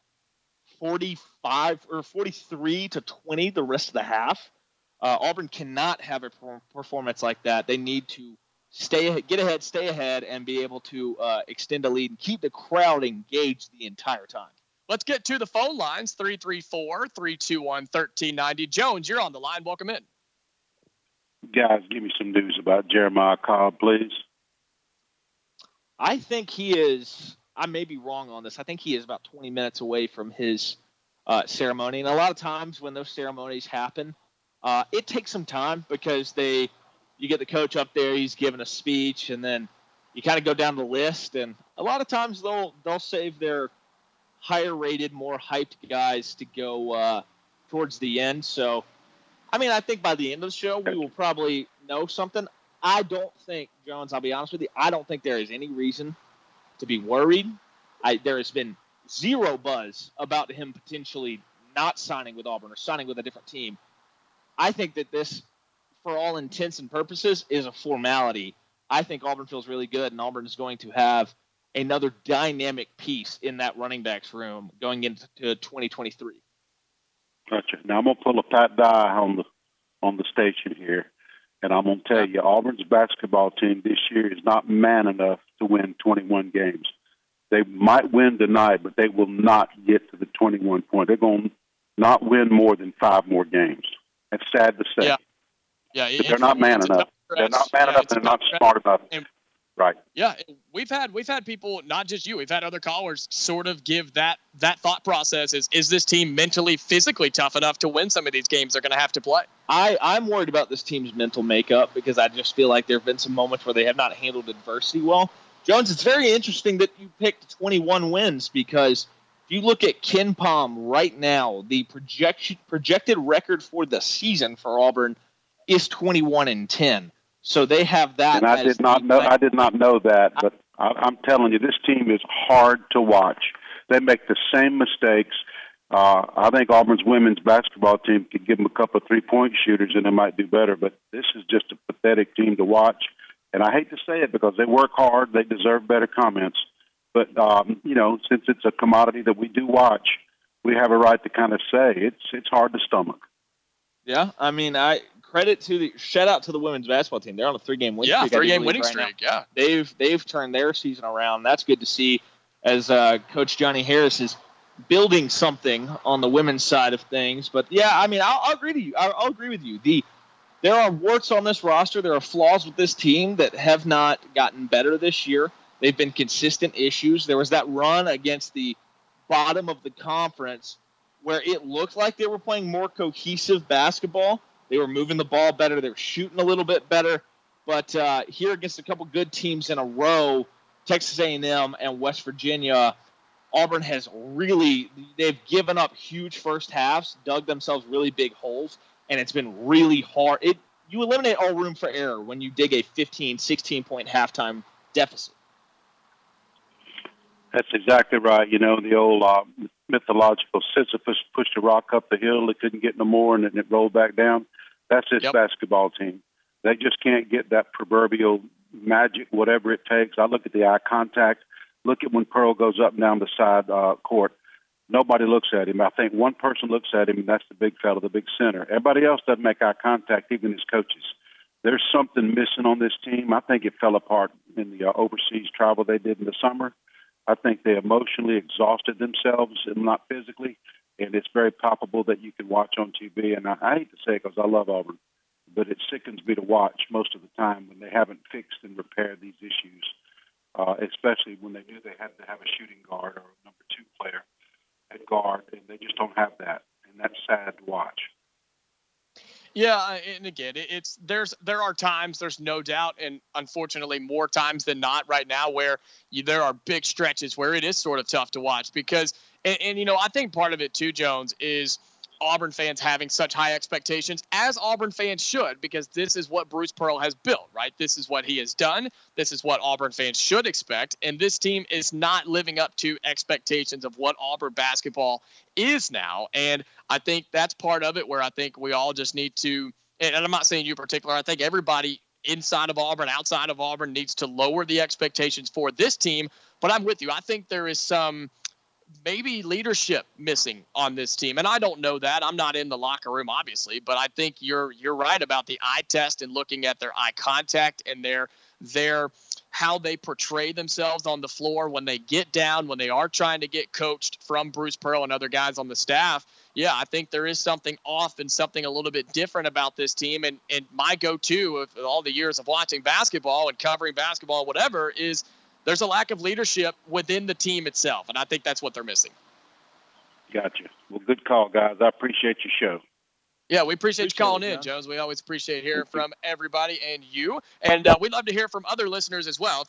45 or 43-20 the rest of the half. Auburn cannot have a performance like that. They need to stay ahead, and be able to extend a lead and keep the crowd engaged the entire time. Let's get to the phone lines, 334-321-1390. Jones, you're on the line. Welcome in. Guys, give me some news about Jeremiah Cobb, please. I think he is – I may be wrong on this. I think he is about 20 minutes away from his ceremony. And a lot of times when those ceremonies happen, it takes some time because you get the coach up there, he's giving a speech, and then you kind of go down the list. And a lot of times they'll save their higher-rated, more hyped guys to go towards the end. So, I mean, I think by the end of the show we will probably know something. I don't think, Jones, I'll be honest with you, I don't think there is any reason to be worried. There has been zero buzz about him potentially not signing with Auburn or signing with a different team. I think that this, for all intents and purposes, is a formality. I think Auburn feels really good, and Auburn is going to have another dynamic piece in that running backs room going into 2023. Gotcha. Now I'm going to pull a Pat Dye on the station here, and I'm going to tell you, Auburn's basketball team this year is not man enough to win 21 games. They might win tonight, but they will not get to the 21 point. They're going to not win more than 5 more games. That's sad to say. Yeah. They're not man enough. They're not man enough, and they're not smart enough. Right. Yeah, we've had people, not just you, we've had other callers sort of give that thought process is this team mentally, physically tough enough to win some of these games they're going to have to play? I'm worried about this team's mental makeup because I just feel like there have been some moments where they have not handled adversity well. Jones, it's very interesting that you picked 21 wins because If you look at Ken Pom right now, the projected record for the season for Auburn is 21-10. So they have that. And I did not know that, but I'm telling you, this team is hard to watch. They make the same mistakes. I think Auburn's women's basketball team could give them a couple of three-point shooters and they might do better, but this is just a pathetic team to watch. And I hate to say it because they work hard. They deserve better comments. But, since it's a commodity that we do watch, we have a right to kind of say it's hard to stomach. Yeah, I mean, shout out to the women's basketball team. They're on a 3-game winning streak. Yeah, 3-game winning streak. Yeah, they've turned their season around. That's good to see as Coach Johnny Harris is building something on the women's side of things. But yeah, I mean, I'll agree to you. I'll agree with you. There are warts on this roster. There are flaws with this team that have not gotten better this year. They've been consistent issues. There was that run against the bottom of the conference where it looked like they were playing more cohesive basketball. They were moving the ball better. They were shooting a little bit better. But here against a couple good teams in a row, Texas A&M and West Virginia, Auburn has they've given up huge first halves, dug themselves really big holes, and it's been really hard. You eliminate all room for error when you dig a 15, 16-point halftime deficit. That's exactly right. The old mythological Sisyphus pushed a rock up the hill. It couldn't get no more, and then it rolled back down. That's this basketball team. They just can't get that proverbial magic, whatever it takes. I look at the eye contact. Look at when Pearl goes up and down the side court. Nobody looks at him. I think one person looks at him, and that's the big fella, the big center. Everybody else doesn't make eye contact, even his coaches. There's something missing on this team. I think it fell apart in the overseas travel they did in the summer. I think they emotionally exhausted themselves, and not physically, and it's very palpable that you can watch on TV. And I hate to say it because I love Auburn, but it sickens me to watch most of the time when they haven't fixed and repaired these issues, especially when they knew they had to have a shooting guard or a number 2 player at guard, and they just don't have that, and that's sad to watch. Yeah, and again, there are times, there's no doubt, and unfortunately more times than not right now where there are big stretches where it is sort of tough to watch because, and I think part of it too, Jones, is Auburn fans having such high expectations, as Auburn fans should, because this is what Bruce Pearl has built, right? This is what he has done. This is what Auburn fans should expect. And this team is not living up to expectations of what Auburn basketball is now. And I think that's part of it where I think we all just need to, and I'm not saying you in particular, I think everybody inside of Auburn, outside of Auburn needs to lower the expectations for this team. But I'm with you. I think there is some maybe leadership missing on this team. And I don't know that. I'm not in the locker room, obviously, but I think you're right about the eye test and looking at their eye contact and their how they portray themselves on the floor when they get down, when they are trying to get coached from Bruce Pearl and other guys on the staff. Yeah, I think there is something off and something a little bit different about this team. And my go-to of all the years of watching basketball and covering basketball, whatever, is there's a lack of leadership within the team itself, and I think that's what they're missing. Gotcha. Well, good call, guys. I appreciate your show. Yeah, we appreciate you calling in, Jones. We always appreciate hearing from everybody and you. And we'd love to hear from other listeners as well,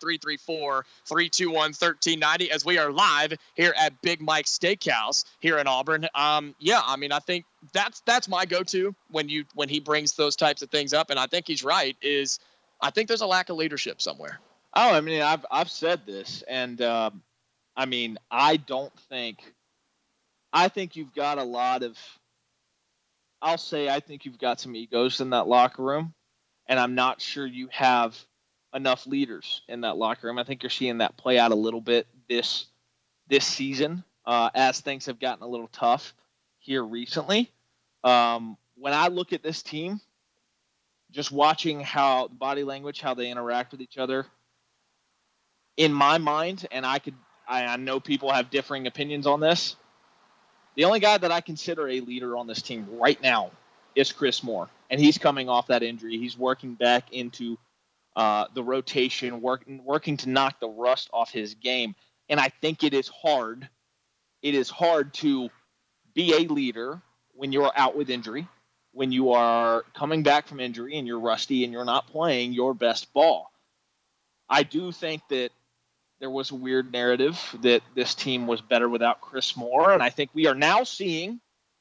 334-321-1390, as we are live here at Big Mike's Steakhouse here in Auburn. Yeah, I mean, I think that's my go-to when he brings those types of things up, and I think he's right, is I think there's a lack of leadership somewhere. Oh, I mean, I've said this, and I mean, I think you've got a lot of, I think you've got some egos in that locker room, and I'm not sure you have enough leaders in that locker room. I think you're seeing that play out a little bit this season as things have gotten a little tough here recently. When I look at this team, just watching how body language, how they interact with each other, in my mind, and I know people have differing opinions on this, the only guy that I consider a leader on this team right now is Chris Moore, and he's coming off that injury. He's working back into the rotation, working to knock the rust off his game, and I think it is hard. It is hard to be a leader when you're out with injury, when you are coming back from injury and you're rusty and you're not playing your best ball. I do think that there was a weird narrative that this team was better without Chris Moore, and I think we are now seeing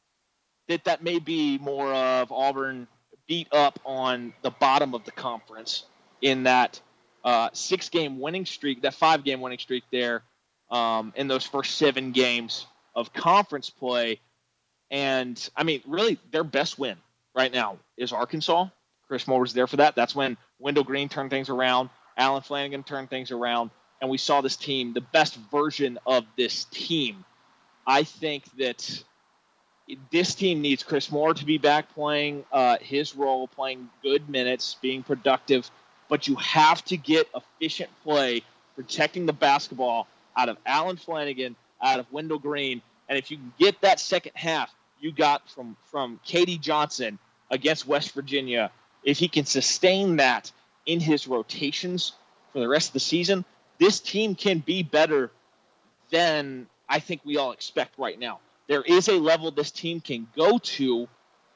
that may be more of Auburn beat up on the bottom of the conference in that 6-game winning streak, that 5-game winning streak there in those first 7 games of conference play. And, I mean, really their best win right now is Arkansas. Chris Moore was there for that. That's when Wendell Green turned things around, Allen Flanigan turned things around, and we saw this team, the best version of this team. I think that this team needs Chris Moore to be back playing his role, playing good minutes, being productive, but you have to get efficient play, protecting the basketball out of Allen Flanigan, out of Wendell Green, and if you can get that second half you got from Katie Johnson against West Virginia, if he can sustain that in his rotations for the rest of the season, this team can be better than I think we all expect right now. There is a level this team can go to,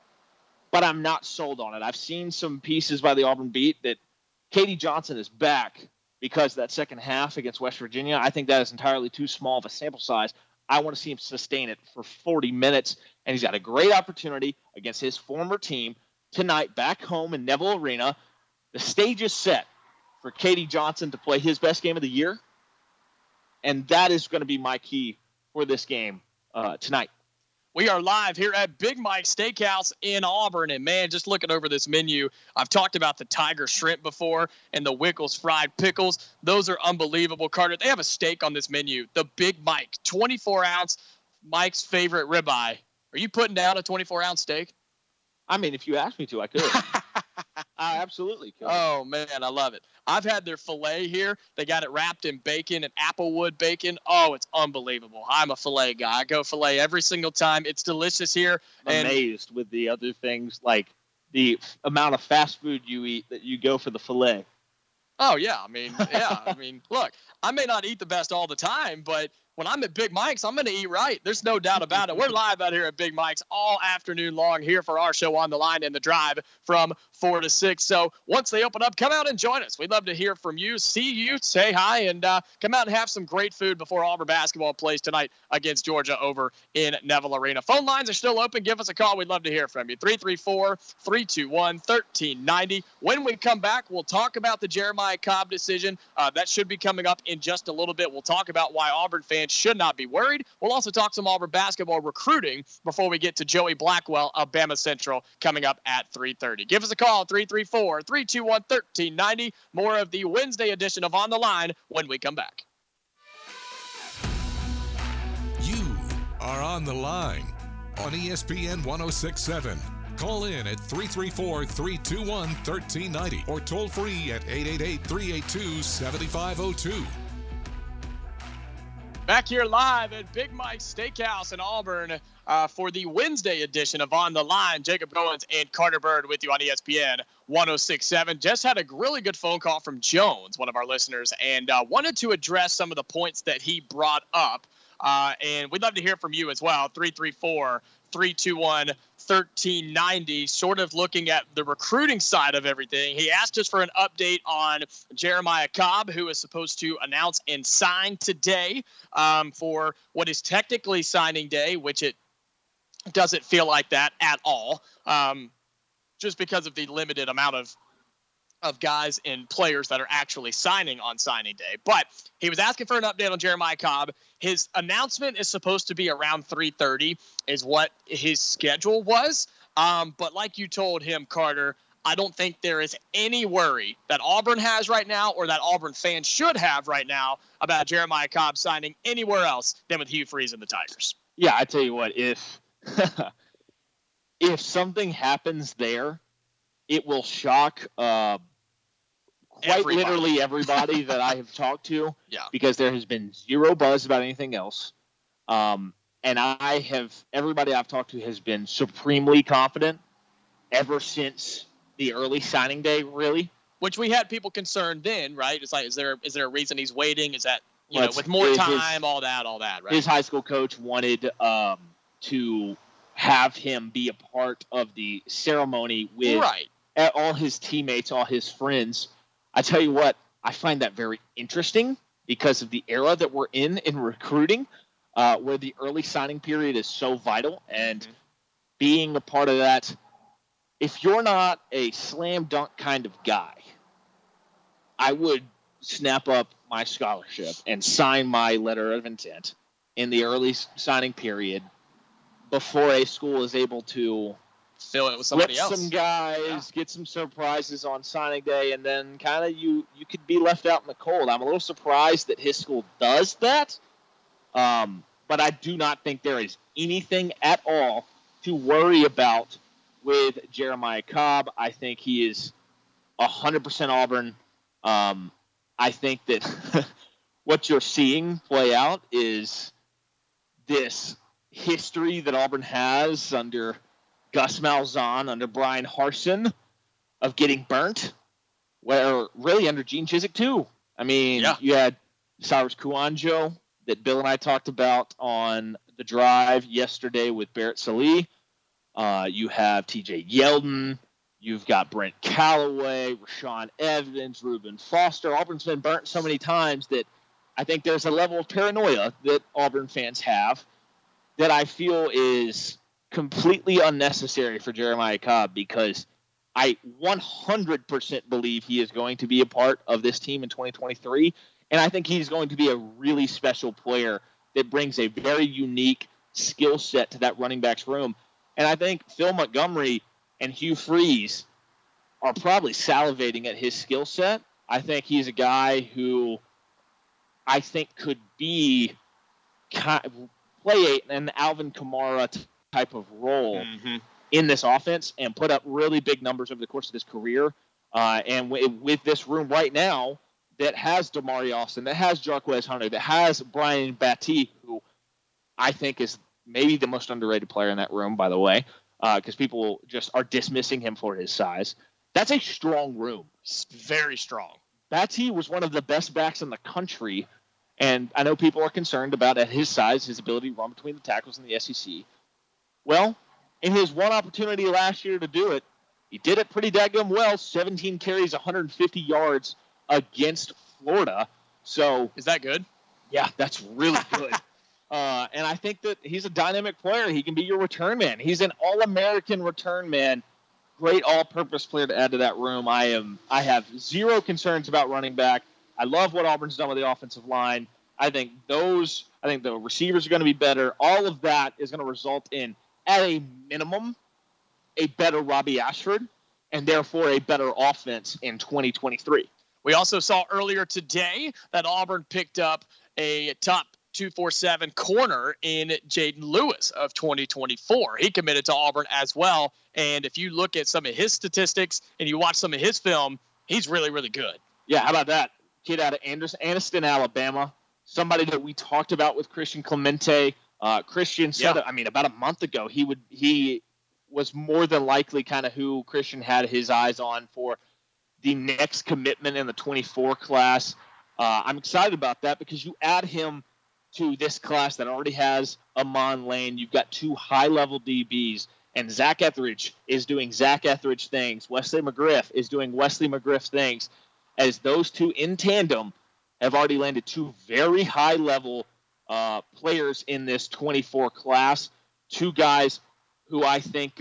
but I'm not sold on it. I've seen some pieces by the Auburn Beat that Katie Johnson is back because that second half against West Virginia. I think that is entirely too small of a sample size. I want to see him sustain it for 40 minutes, and he's got a great opportunity against his former team tonight back home in Neville Arena. The stage is set for Katie Johnson to play his best game of the year, and that is going to be my key for this game tonight. We are live here at Big Mike's Steakhouse in Auburn, and man, just looking over this menu, I've talked about the Tiger Shrimp before and the Wickles Fried Pickles. Those are unbelievable, Carter. They have a steak on this menu, the Big Mike, 24-ounce, Mike's favorite ribeye. Are you putting down a 24-ounce steak? I mean, if you asked me to, I could. I absolutely could. Oh, man, I love it. I've had their filet here. They got it wrapped in bacon and applewood bacon. Oh, it's unbelievable. I'm a filet guy. I go filet every single time. It's delicious here. I'm amazed with the other things, like the amount of fast food you eat that you go for the filet. Oh, yeah. I mean, look, I may not eat the best all the time, but when I'm at Big Mike's, I'm going to eat right. There's no doubt about it. We're live out here at Big Mike's all afternoon long here for our show On the Line and the Drive from 4 to 6. So once they open up, come out and join us. We'd love to hear from you, see you, say hi, and come out and have some great food before Auburn basketball plays tonight against Georgia over in Neville Arena. Phone lines are still open. Give us a call. We'd love to hear from you. 334-321-1390. When we come back, we'll talk about the Jeremiah Cobb decision. That should be coming up in just a little bit. We'll talk about why Auburn fans should not be worried. We'll also talk some Auburn basketball recruiting before we get to Joey Blackwell of Bama Central coming up at 3:30. Give us a call, 334-321-1390. More of the Wednesday edition of On the Line when we come back. You are on the line on ESPN 106.7. Call in at 334-321-1390 or toll free at 888-382-7502. Back here live at Big Mike's Steakhouse in Auburn for the Wednesday edition of On the Line. Jacob Goins and Carter Bird with you on ESPN 106.7. Just had a really good phone call from Jones, one of our listeners, and wanted to address some of the points that he brought up. And we'd love to hear from you as well. 334-321-1390, sort of looking at the recruiting side of everything. He asked us for an update on Jeremiah Cobb, who is supposed to announce and sign today for what is technically signing day, which it doesn't feel like that at all, just because of the limited amount of guys and players that are actually signing on signing day. But he was asking for an update on Jeremiah Cobb. His announcement is supposed to be around 3:30 is what his schedule was. But like you told him, Carter, I don't think there is any worry that Auburn has right now or that Auburn fans should have right now about Jeremiah Cobb signing anywhere else than with Hugh Freeze and the Tigers. Yeah, I tell you what, if something happens there, it will shock literally everybody that I have talked to, because there has been zero buzz about anything else. And everybody I've talked to has been supremely confident ever since the early signing day, really. Which we had people concerned then, right? It's like, is there a reason he's waiting? Is that, with more time, all that, right? His high school coach wanted to have him be a part of the ceremony with all his teammates, all his friends. I tell you what, I find that very interesting because of the era that we're in recruiting, where the early signing period is so vital. And being a part of that, if you're not a slam dunk kind of guy, I would snap up my scholarship and sign my letter of intent in the early signing period before a school is able to fill it with somebody else. Some guys, get some surprises on signing day, and then kind of you could be left out in the cold. I'm a little surprised that his school does that, but I do not think there is anything at all to worry about with Jeremiah Cobb. I think he is 100% Auburn. I think that what you're seeing play out is this history that Auburn has under Gus Malzahn, under Brian Harsin, of getting burnt, where really under Gene Chizik too. I mean, you had Cyrus Kouandjio that Bill and I talked about on the drive yesterday with Barrett Sallee. You have TJ Yeldon. You've got Brent Callaway, Rashawn Evans, Reuben Foster. Auburn's been burnt so many times that I think there's a level of paranoia that Auburn fans have that I feel is completely unnecessary for Jeremiah Cobb, because I 100% believe he is going to be a part of this team in 2023, and I think he's going to be a really special player that brings a very unique skill set to that running backs room. And I think Phil Montgomery and Hugh Freeze are probably salivating at his skill set. I think he's a guy who I think could be play an Alvin Kamara type of role in this offense and put up really big numbers over the course of his career. And with this room right now that has Damari Austin, that has Jarquez Hunter, that has Brian Battie, who I think is maybe the most underrated player in that room, by the way, because people just are dismissing him for his size. That's a strong room. Very strong. Battie was one of the best backs in the country, and I know people are concerned about, at his size, his ability to run between the tackles in the SEC. Well, in his one opportunity last year to do it, he did it pretty daggum well. 17 carries, 150 yards against Florida. So is that good? Yeah, that's really good. And I think that he's a dynamic player. He can be your return man. He's an all-American return man. Great all-purpose player to add to that room. I have zero concerns about running back. I love what Auburn's done with the offensive line. I think the receivers are going to be better. All of that is going to result in, at a minimum, a better Robbie Ashford, and therefore a better offense in 2023. We also saw earlier today that Auburn picked up a top 247 corner in Jaden Lewis of 2024. He committed to Auburn as well. And if you look at some of his statistics and you watch some of his film, he's really, really good. Yeah, how about that? Kid out of Anniston, Alabama. Somebody that we talked about with Christian Clemente. Christian said, about a month ago, he was more than likely kind of who Christian had his eyes on for the next commitment in the 24 class. I'm excited about that because you add him to this class that already has Amon Lane. You've got two high-level DBs, and Zach Etheridge is doing Zach Etheridge things. Wesley McGriff is doing Wesley McGriff things, as those two in tandem have already landed two very high-level players in this 24 class. Two guys who I think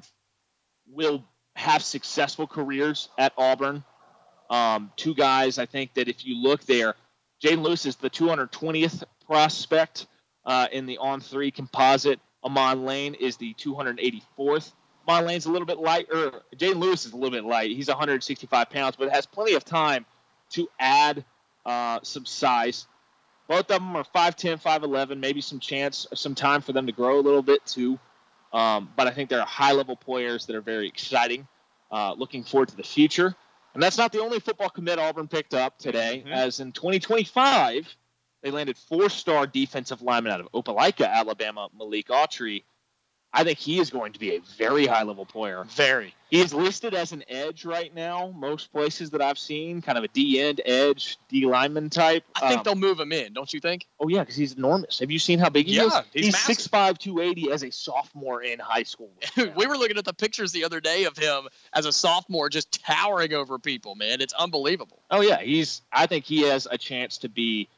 will have successful careers at Auburn. Two guys, I think that if you look there, Jaden Lewis is the 220th prospect in the on-3 composite. Amon Lane is the 284th. Amon Lane's a little bit light, or Jaden Lewis is a little bit light. He's 165 pounds, but has plenty of time to add some size. Both of them are 5'10", 5'11", maybe some time for them to grow a little bit too. But I think they're high-level players that are very exciting. Looking forward to the future. And that's not the only football commit Auburn picked up today, as in 2025, they landed 4-star defensive lineman out of Opelika, Alabama, Malik Autry. I think he is going to be a very high-level player. Very. He is listed as an edge right now, most places that I've seen, kind of a D-end, edge, D-lineman type. I think they'll move him in, don't you think? Oh, yeah, because he's enormous. Have you seen how big he is? He's 6'5", 280 as a sophomore in high school. We were looking at the pictures the other day of him as a sophomore just towering over people, man. It's unbelievable. Oh, yeah. I think he has a chance to be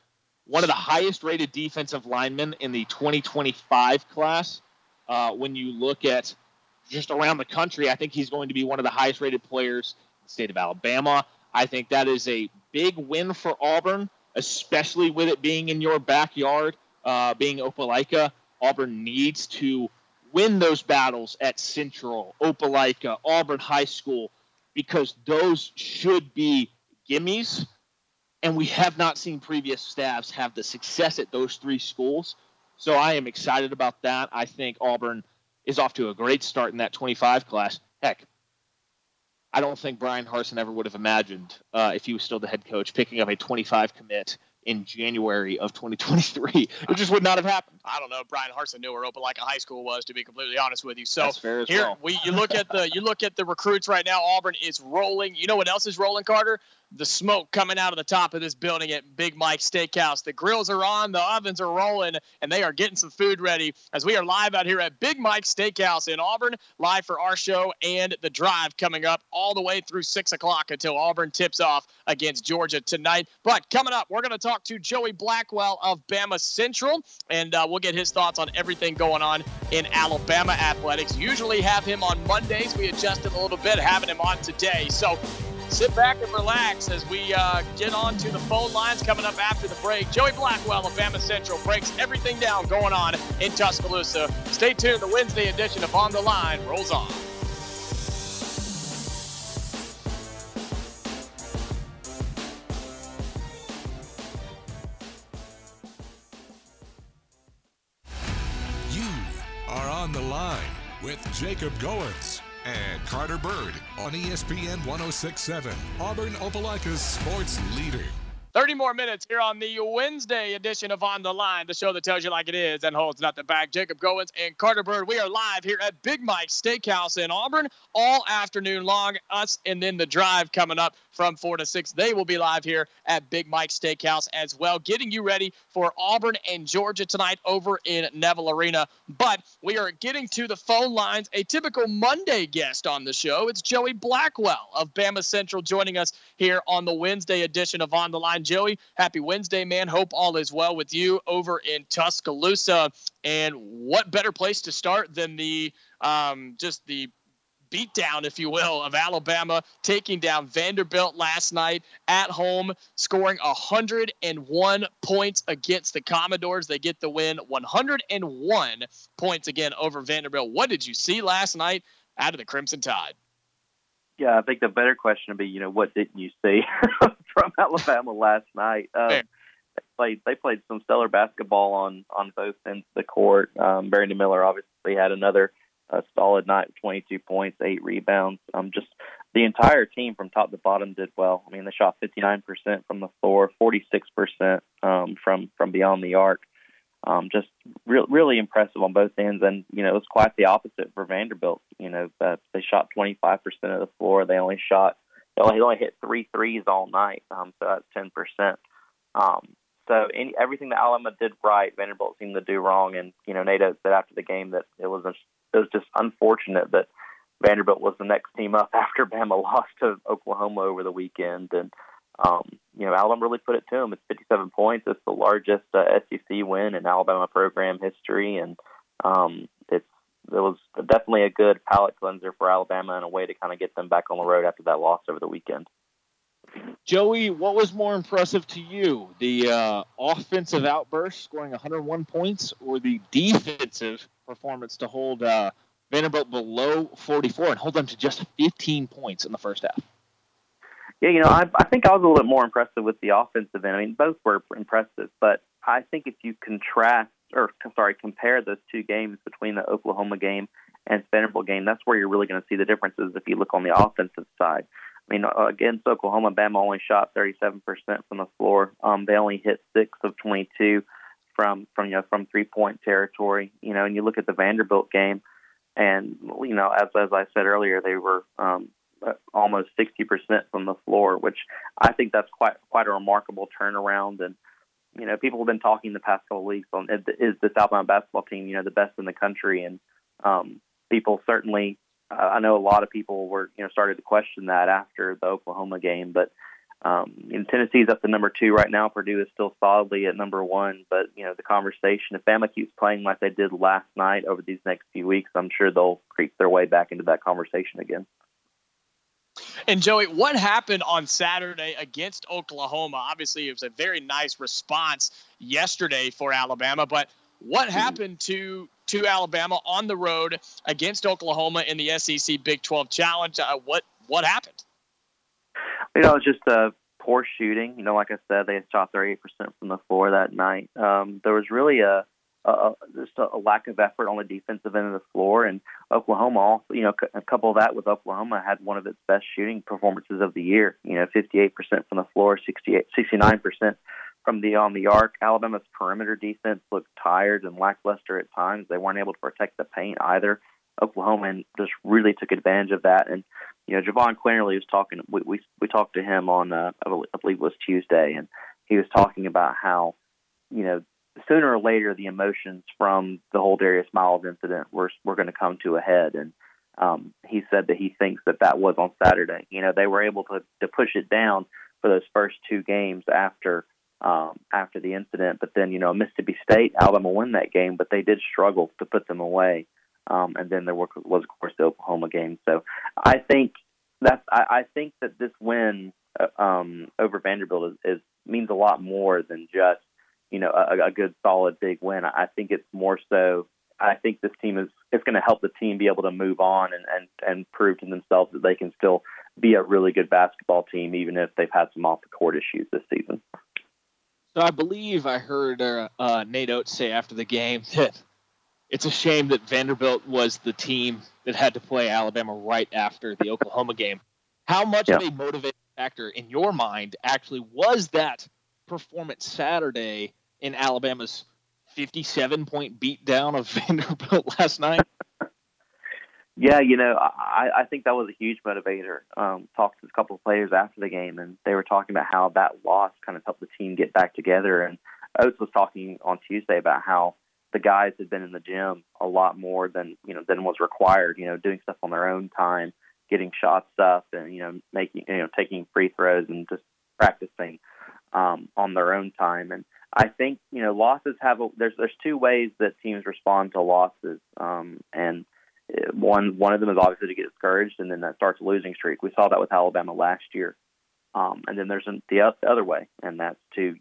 one of the highest-rated defensive linemen in the 2025 class. When you look at just around the country, I think he's going to be one of the highest-rated players in the state of Alabama. I think that is a big win for Auburn, especially with it being in your backyard, being Opelika. Auburn needs to win those battles at Central, Opelika, Auburn High School, because those should be gimmies. And we have not seen previous staffs have the success at those three schools. So I am excited about that. I think Auburn is off to a great start in that 25 class. Heck, I don't think Brian Harsin ever would have imagined, if he was still the head coach, picking up a 25 commit in January of 2023. It just would not have happened. I don't know. Brian Harsin knew where Opelika High School was, to be completely honest with you. So that's fair as here well. You look at the recruits right now. Auburn is rolling. You know what else is rolling, Carter? The smoke coming out of the top of this building at Big Mike's Steakhouse. The grills are on, the ovens are rolling, and they are getting some food ready as we are live out here at Big Mike's Steakhouse in Auburn, live for our show and the drive coming up all the way through 6 o'clock until Auburn tips off against Georgia tonight. But coming up, we're going to talk to Joey Blackwell of Bama Central, and we'll get his thoughts on everything going on in Alabama athletics. Usually have him on Mondays. We adjusted a little bit, having him on today. So sit back and relax as we get on to the phone lines coming up after the break. Joey Blackwell of Bama Central breaks everything down going on in Tuscaloosa. Stay tuned. The Wednesday edition of On the Line rolls on. You are On the Line with Jacob Goins and Carter Bird on ESPN 106.7, Auburn Opelika's sports leader. 30 more minutes here on the Wednesday edition of On the Line, the show that tells you like it is and holds nothing back. Jacob Goins and Carter Bird, we are live here at Big Mike's Steakhouse in Auburn all afternoon long. Us and then the drive coming up from 4 to 6. They will be live here at Big Mike's Steakhouse as well, getting you ready for Auburn and Georgia tonight over in Neville Arena. But we are getting to the phone lines, a typical Monday guest on the show. It's Joey Blackwell of Bama Central joining us here on the Wednesday edition of On the Line. Joey, happy Wednesday, man. Hope all is well with you over in Tuscaloosa. And what better place to start than the just the beatdown, if you will, of Alabama taking down Vanderbilt last night at home, scoring 101 points against the Commodores. They get the win, 101 points again over Vanderbilt. What did you see last night out of the Crimson Tide? Yeah, I think the better question would be, what didn't you see from Alabama last night? They played some stellar basketball on both ends of the court. Brandon Miller obviously had another solid night with 22 points, 8 rebounds. Just the entire team from top to bottom did well. I mean, they shot 59% from the floor, 46% from beyond the arc. Just really impressive on both ends, and it was quite the opposite for Vanderbilt. They shot 25% of the floor. They only hit 3 threes all night, so that's 10%. So everything that Alabama did right, Vanderbilt seemed to do wrong. And Nate said after the game that it was just unfortunate that Vanderbilt was the next team up after Bama lost to Oklahoma over the weekend, and Alabama really put it to them. It's 57 points. It's the largest SEC win in Alabama program history, and it was definitely a good palate cleanser for Alabama and a way to kind of get them back on the road after that loss over the weekend. Joey, what was more impressive to you, the offensive outburst scoring 101 points or the defensive performance to hold Vanderbilt below 44 and hold them to just 15 points in the first half? Yeah, I think I was a little bit more impressed with the offensive end. I mean, both were impressive, but I think if you compare those two games between the Oklahoma game and Vanderbilt game, that's where you're really going to see the differences if you look on the offensive side. I mean, against Oklahoma, Bama only shot 37% from the floor. They only hit 6 of 22 from 3-point territory. And you look at the Vanderbilt game, and as I said earlier, they were almost 60% from the floor, which I think that's quite a remarkable turnaround. And people have been talking the past couple of weeks on is this Alabama basketball team the best in the country, and people certainly. I know a lot of people were started to question that after the Oklahoma game, but Tennessee's up to number 2 right now. Purdue is still solidly at number 1. But, the conversation, if Bama keeps playing like they did last night over these next few weeks, I'm sure they'll creep their way back into that conversation again. And, Joey, what happened on Saturday against Oklahoma? Obviously, it was a very nice response yesterday for Alabama. But what happened to Alabama on the road against Oklahoma in the SEC Big 12 Challenge? What happened? It's just poor shooting. Like I said, they had shot 38% from the floor that night. There was really just a lack of effort on the defensive end of the floor, and Oklahoma also, a couple of that with Oklahoma had one of its best shooting performances of the year. 58% from the floor, 69% from on the arc. Alabama's perimeter defense looked tired and lackluster at times. They weren't able to protect the paint either. Oklahoma just really took advantage of that, and Javon Quinterly was talking. We talked to him on I believe it was Tuesday, and he was talking about how sooner or later the emotions from the whole Darius Miles incident were going to come to a head, and he said that he thinks that was on Saturday. They were able to push it down for those first 2 games after the incident, but then Mississippi State, Alabama won that game, but they did struggle to put them away. And then there was, of course, the Oklahoma game. So I think that this win over Vanderbilt means a lot more than just a good solid big win. I think it's more so. I think this team it's going to help the team be able to move on and prove to themselves that they can still be a really good basketball team, even if they've had some off the court issues this season. So I believe I heard Nate Oates say after the game that it's a shame that Vanderbilt was the team that had to play Alabama right after the Oklahoma game. How much of a motivating factor in your mind actually was that performance Saturday in Alabama's 57-point beatdown of Vanderbilt last night? Yeah, I think that was a huge motivator. Talked to a couple of players after the game, and they were talking about how that loss kind of helped the team get back together. And Oates was talking on Tuesday about how the guys had been in the gym a lot more than was required. Doing stuff on their own time, getting shots up, and making taking free throws and just practicing on their own time. And I think losses have there's 2 ways that teams respond to losses, and one of them is obviously to get discouraged, and then that starts a losing streak. We saw that with Alabama last year, and then there's the other way, and that's to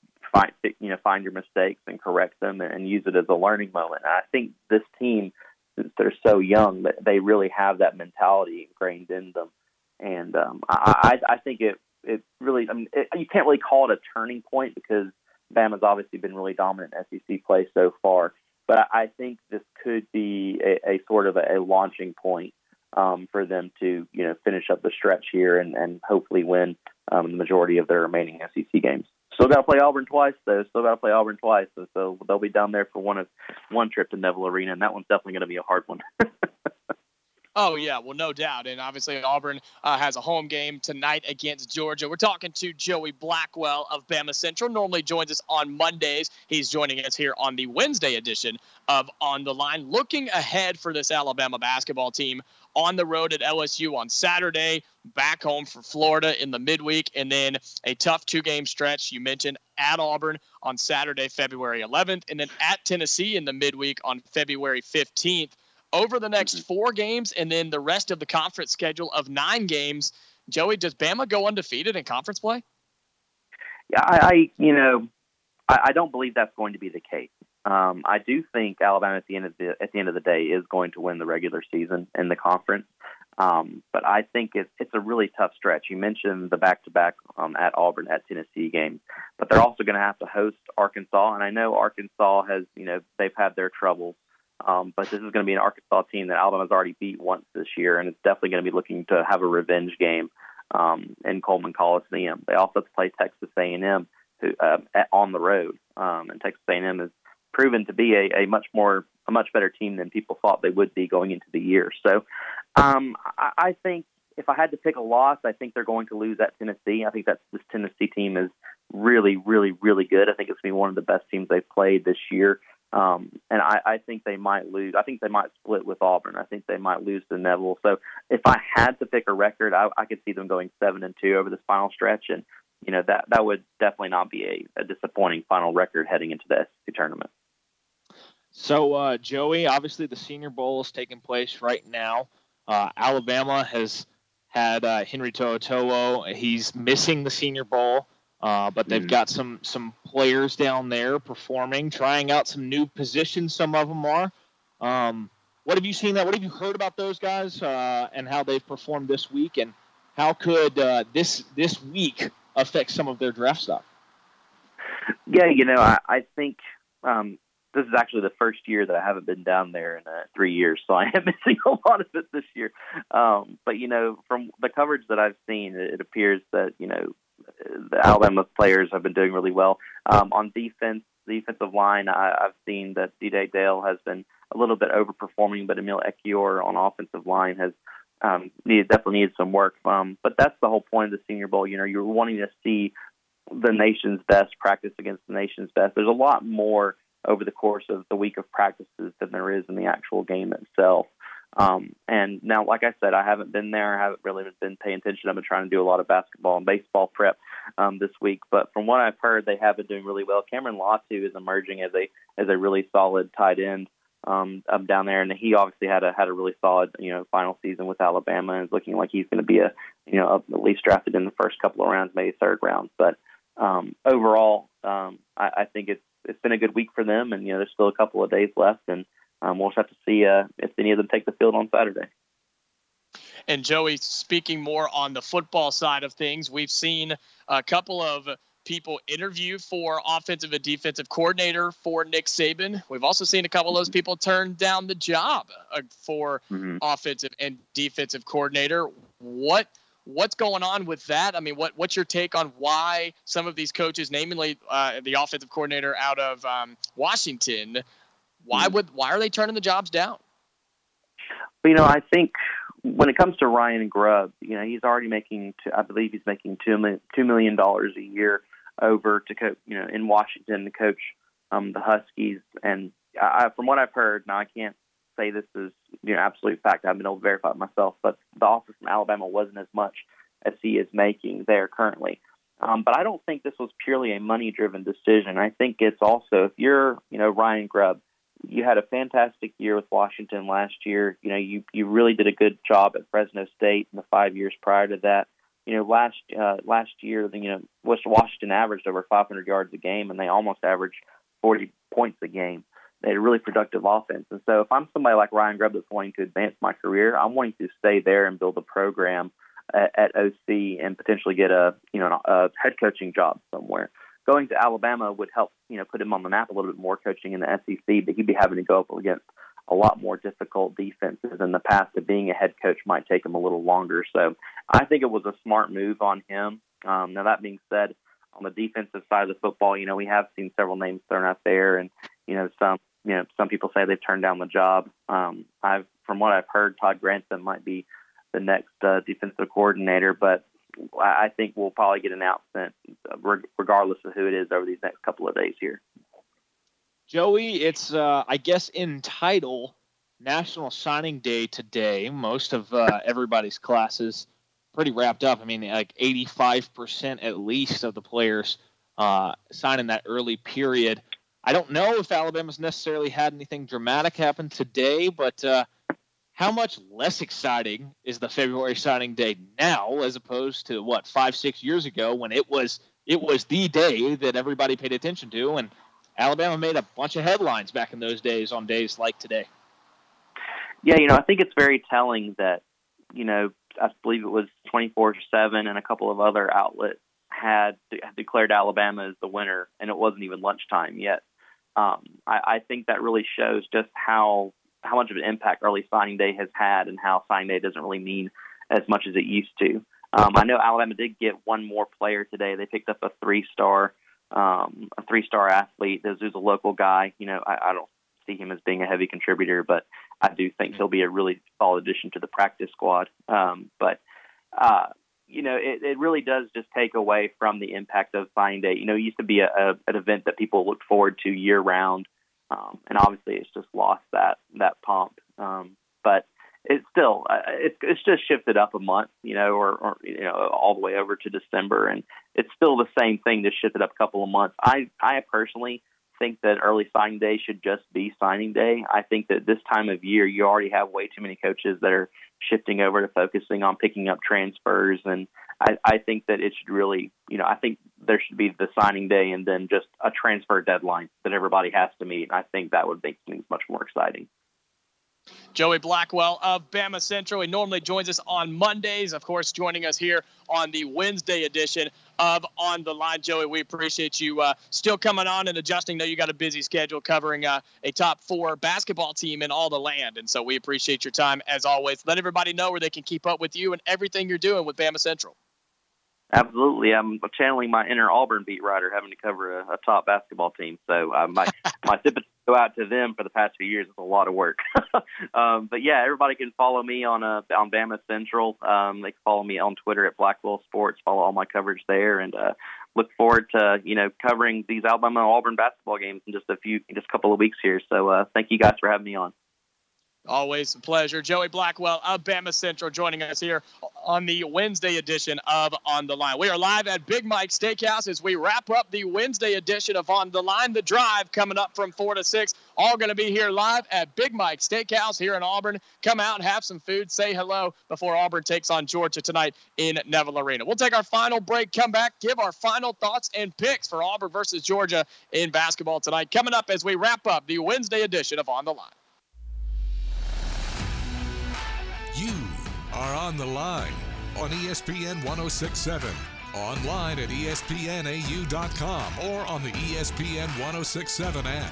find your mistakes and correct them and use it as a learning moment. And I think this team, since they're so young, that they really have that mentality ingrained in them. And I think it really, you can't really call it a turning point because Bama's obviously been really dominant in SEC play so far. But I think this could be a sort of a launching point for them to finish up the stretch here and hopefully win the majority of their remaining SEC games. Still got to play Auburn twice, though. So they'll be down there for one trip to Neville Arena, and that one's definitely going to be a hard one. Oh, yeah, well, no doubt. And obviously Auburn has a home game tonight against Georgia. We're talking to Joey Blackwell of Bama Central. Normally joins us on Mondays. He's joining us here on the Wednesday edition of On the Line. Looking ahead for this Alabama basketball team on the road at LSU on Saturday, back home for Florida in the midweek, and then a tough 2-game stretch. You mentioned at Auburn on Saturday, February 11th, and then at Tennessee in the midweek on February 15th. Over the next 4 games and then the rest of the conference schedule of 9 games, Joey, does Bama go undefeated in conference play? Yeah, I don't believe that's going to be the case. I do think Alabama at the end of the day is going to win the regular season in the conference. But I think it's a really tough stretch. You mentioned the back-to-back at Auburn, at Tennessee games, but they're also going to have to host Arkansas. And I know Arkansas has, they've had their troubles. But this is going to be an Arkansas team that Alabama's already beat once this year, and it's definitely going to be looking to have a revenge game in Coleman Coliseum. They also have to play Texas A&M on the road, and Texas A&M has proven to be a much better team than people thought they would be going into the year. So I think if I had to pick a loss, I think they're going to lose at Tennessee. I think that this Tennessee team is really, really, really good. I think it's going to be one of the best teams they've played this year. And I think they might lose. I think they might split with Auburn. I think they might lose to Neville. So if I had to pick a record, I could see them going 7-2 over this final stretch, and that would definitely not be a disappointing final record heading into the SEC tournament. So, Joey, obviously the Senior Bowl is taking place right now. Alabama has had Henry To'oTo'o. He's missing the Senior Bowl, but they've got some players down there performing, trying out some new positions. Some of them are. What have you seen? What have you heard about those guys and how they've performed this week? And how could this week affect some of their draft stock? Yeah, I think this is actually the first year that I haven't been down there in 3 years, so I am missing a lot of it this year. But, from the coverage that I've seen, it appears that, the Alabama players have been doing really well. On defense, the defensive line, I've seen that D.J. Dale has been a little bit overperforming, but Emil Ekiyor on offensive line has definitely needed some work. But that's the whole point of the Senior Bowl. You're wanting to see the nation's best practice against the nation's best. There's a lot more over the course of the week of practices than there is in the actual game itself. And now, like I said, I haven't been there. I haven't really been paying attention. I've been trying to do a lot of basketball and baseball prep this week. But from what I've heard, they have been doing really well. Cameron Latu is emerging as a really solid tight end down there, and he obviously had a really solid final season with Alabama, and is looking like he's going to be at least drafted in the first couple of rounds, maybe third round. But overall, I think it's been a good week for them, and there's still a couple of days left, and we'll just have to see if any of them take the field on Saturday. And Joey, speaking more on the football side of things, we've seen a couple of people interview for offensive and defensive coordinator for Nick Saban. We've also seen a couple of those people turn down the job for offensive and defensive coordinator. What's going on with that? I mean, what's your take on why some of these coaches, namely the offensive coordinator out of Washington, why are they turning the jobs down? I think when it comes to Ryan Grubb, he's already making, I believe he's making $2 million a year over to coach, in Washington to coach the Huskies. And from what I've heard, now I can't say this is absolute fact. I haven't been able to verify it myself, but the offer from Alabama wasn't as much as he is making there currently. But I don't think this was purely a money-driven decision. I think it's also, if you're, Ryan Grubb, you had a fantastic year with Washington last year. You really did a good job at Fresno State in the 5 years prior to that. Last year, Washington averaged over 500 yards a game, and they almost averaged 40 points a game. They had a really productive offense. And so if I'm somebody like Ryan Grubb that's wanting to advance my career, I'm wanting to stay there and build a program at OC and potentially get a head coaching job somewhere. Going to Alabama would help, put him on the map a little bit more coaching in the SEC, but he'd be having to go up against a lot more difficult defenses. In the past, of being a head coach might take him a little longer. So I think it was a smart move on him. Now, that being said, on the defensive side of the football, we have seen several names thrown out there, and, some people say they've turned down the job. From what I've heard, Todd Grantham might be the next defensive coordinator, but I think we'll probably get an announcement regardless of who it is over these next couple of days here. Joey, it's, I guess, in title, National Signing Day today. Most of everybody's classes pretty wrapped up. I mean, like 85% at least of the players sign in that early period. I don't know if Alabama's necessarily had anything dramatic happen today, but how much less exciting is the February signing day now as opposed to 5-6 years ago when it was the day that everybody paid attention to, and Alabama made a bunch of headlines back in those days on days like today. Yeah, I think it's very telling that, I believe it was 24/7 and a couple of other outlets had declared Alabama as the winner, and it wasn't even lunchtime yet. I think that really shows just how much of an impact early signing day has had, and how signing day doesn't really mean as much as it used to. I know Alabama did get one more player today. They picked up a three-star athlete. Who's a local guy. I don't see him as being a heavy contributor, but I do think he'll be a really solid addition to the practice squad. It really does just take away from the impact of signing day. It used to be an event that people looked forward to year round. And obviously it's just lost that pomp. But it's still, it's just shifted up a month, or all the way over to December. And it's still the same thing, just shifted up a couple of months. I personally think that early signing day should just be signing day. I think that this time of year, you already have way too many coaches that are shifting over to focusing on picking up transfers. And I think that it should really, I think there should be the signing day and then just a transfer deadline that everybody has to meet. And I think that would make things much more exciting. Joey Blackwell of Bama Central. He normally joins us on Mondays, of course, joining us here on the Wednesday edition of On the Line. Joey, we appreciate you still coming on and adjusting. Know you got a busy schedule covering a top 4 basketball team in all the land, and so we appreciate your time as always. Let everybody know where they can keep up with you and everything you're doing with Bama Central. Absolutely. I'm channeling my inner Auburn beat writer, having to cover a top basketball team. So my sympathy go out to them for the past few years. It's a lot of work. But yeah, everybody can follow me on Bama Central. They can follow me on Twitter at Blackwell Sports. Follow all my coverage there, and look forward to covering these Alabama Auburn basketball games in just a couple of weeks here. So thank you guys for having me on. Always a pleasure. Joey Blackwell of Bama Central joining us here on the Wednesday edition of On the Line. We are live at Big Mike Steakhouse as we wrap up the Wednesday edition of On the Line. The Drive coming up from 4 to 6. All going to be here live at Big Mike Steakhouse here in Auburn. Come out and have some food. Say hello before Auburn takes on Georgia tonight in Neville Arena. We'll take our final break, come back, give our final thoughts and picks for Auburn versus Georgia in basketball tonight. Coming up as we wrap up the Wednesday edition of On the Line. You are On the Line on ESPN 1067, online at espnau.com or on the ESPN 1067 app.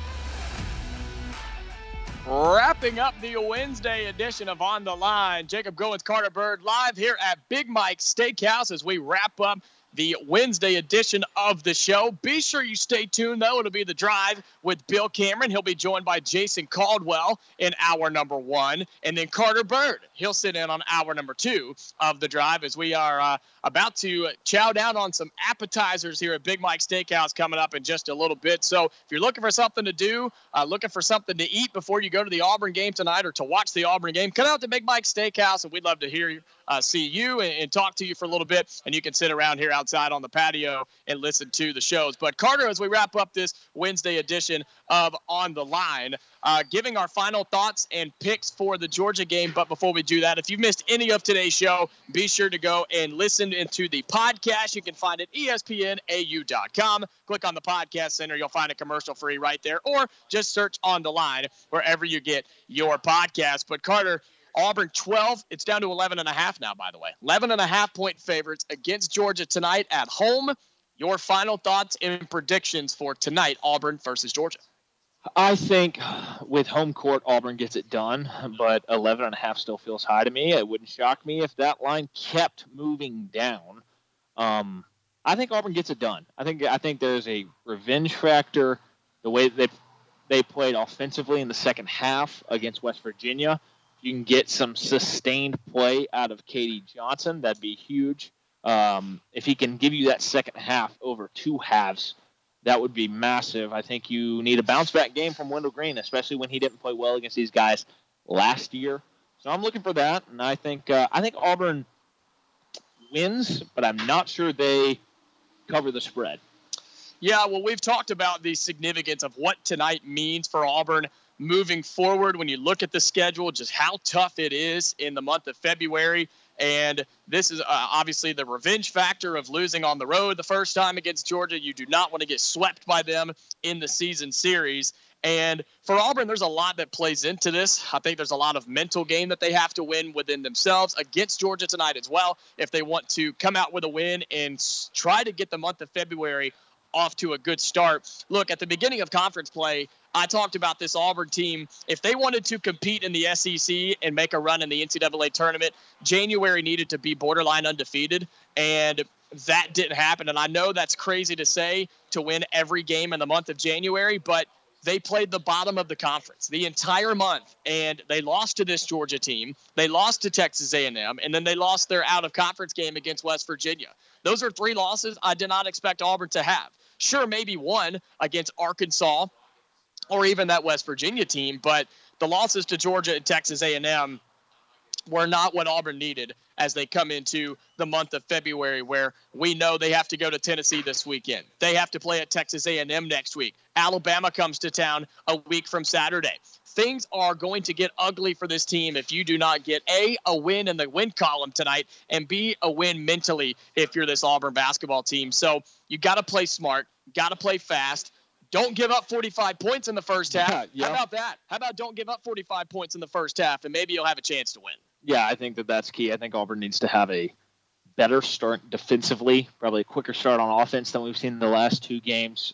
Wrapping up the Wednesday edition of On the Line, Jacob Goins, Carter Bird, live here at Big Mike Steakhouse as we wrap up the Wednesday edition of the show. Be sure you stay tuned, though. It'll be The Drive with Bill Cameron. He'll be joined by Jason Caldwell in hour number 1. And then Carter Bird, he'll sit in on hour number 2 of The Drive as we are about to chow down on some appetizers here at Big Mike Steakhouse coming up in just a little bit. So if you're looking for something to do, looking for something to eat before you go to the Auburn game tonight or to watch the Auburn game, come out to Big Mike Steakhouse, and we'd love to hear you. See you and talk to you for a little bit, and you can sit around here outside on the patio and listen to the shows. But Carter, as we wrap up this Wednesday edition of On the Line, giving our final thoughts and picks for the Georgia game. But before we do that, if you've missed any of today's show, be sure to go and listen into the podcast. You can find it espnau.com. Click on the podcast center. You'll find it commercial free right there, or just search On the Line wherever you get your podcast. But Carter, Auburn 12, it's down to 11.5 now, by the way. 11.5-point favorites against Georgia tonight at home. Your final thoughts and predictions for tonight, Auburn versus Georgia. I think with home court, Auburn gets it done, but 11.5 still feels high to me. It wouldn't shock me if that line kept moving down. I think Auburn gets it done. I think there's a revenge factor. The way that they played offensively in the second half against West Virginia. You can get some sustained play out of K.D. Johnson. That'd be huge. If he can give you that second half over 2 halves, that would be massive. I think you need a bounce-back game from Wendell Green, especially when he didn't play well against these guys last year. So I'm looking for that, and I think Auburn wins, but I'm not sure they cover the spread. Yeah, well, we've talked about the significance of what tonight means for Auburn moving forward when you look at the schedule, just how tough it is in the month of February. And this is obviously the revenge factor of losing on the road the first time against Georgia. You do not want to get swept by them in the season series. And for Auburn, there's a lot that plays into this. I think there's a lot of mental game that they have to win within themselves against Georgia tonight as well if they want to come out with a win and try to get the month of February off to a good start. Look, at the beginning of conference play, I talked about this Auburn team. If they wanted to compete in the SEC and make a run in the NCAA tournament, January needed to be borderline undefeated, and that didn't happen. And I know that's crazy to say, to win every game in the month of January, but they played the bottom of the conference the entire month, and they lost to this Georgia team. They lost to Texas A&M, and then they lost their out-of-conference game against West Virginia. Those are 3 losses I did not expect Auburn to have. Sure, maybe one against Arkansas or even that West Virginia team. But the losses to Georgia and Texas A&M were not what Auburn needed as they come into the month of February, where we know they have to go to Tennessee this weekend. They have to play at Texas A&M next week. Alabama comes to town a week from Saturday. Things are going to get ugly for this team if you do not get a win in the win column tonight, and B, a win mentally if you're this Auburn basketball team. So you got to play smart, got to play fast. Don't give up 45 points in the first half. Yeah. How about that? How about don't give up 45 points in the first half, and maybe you'll have a chance to win. Yeah, I think that's key. I think Auburn needs to have a better start defensively, probably a quicker start on offense than we've seen in the last two games.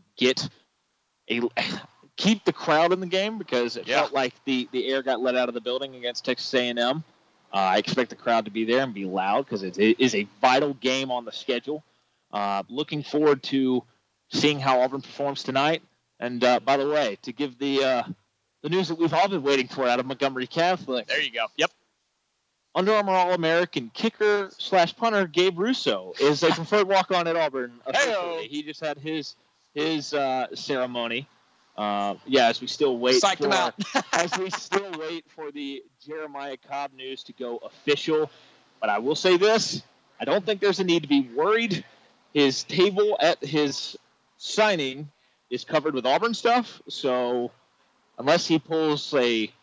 Keep the crowd in the game, because it felt like the air got let out of the building against Texas A&M. I expect the crowd to be there and be loud, because it is a vital game on the schedule. Looking forward to seeing how Auburn performs tonight. And by the way, to give the news that we've all been waiting for out of Montgomery Catholic. There you go. Yep. Under Armour All-American kicker/punter Gabe Russo is a preferred walk-on at Auburn. Hey-o. He just had his ceremony. As we still wait Psyched him out. as we still wait for the Jeremiah Cobb news to go official. But I will say this: I don't think there's a need to be worried. His table at his signing is covered with Auburn stuff, so unless he pulls a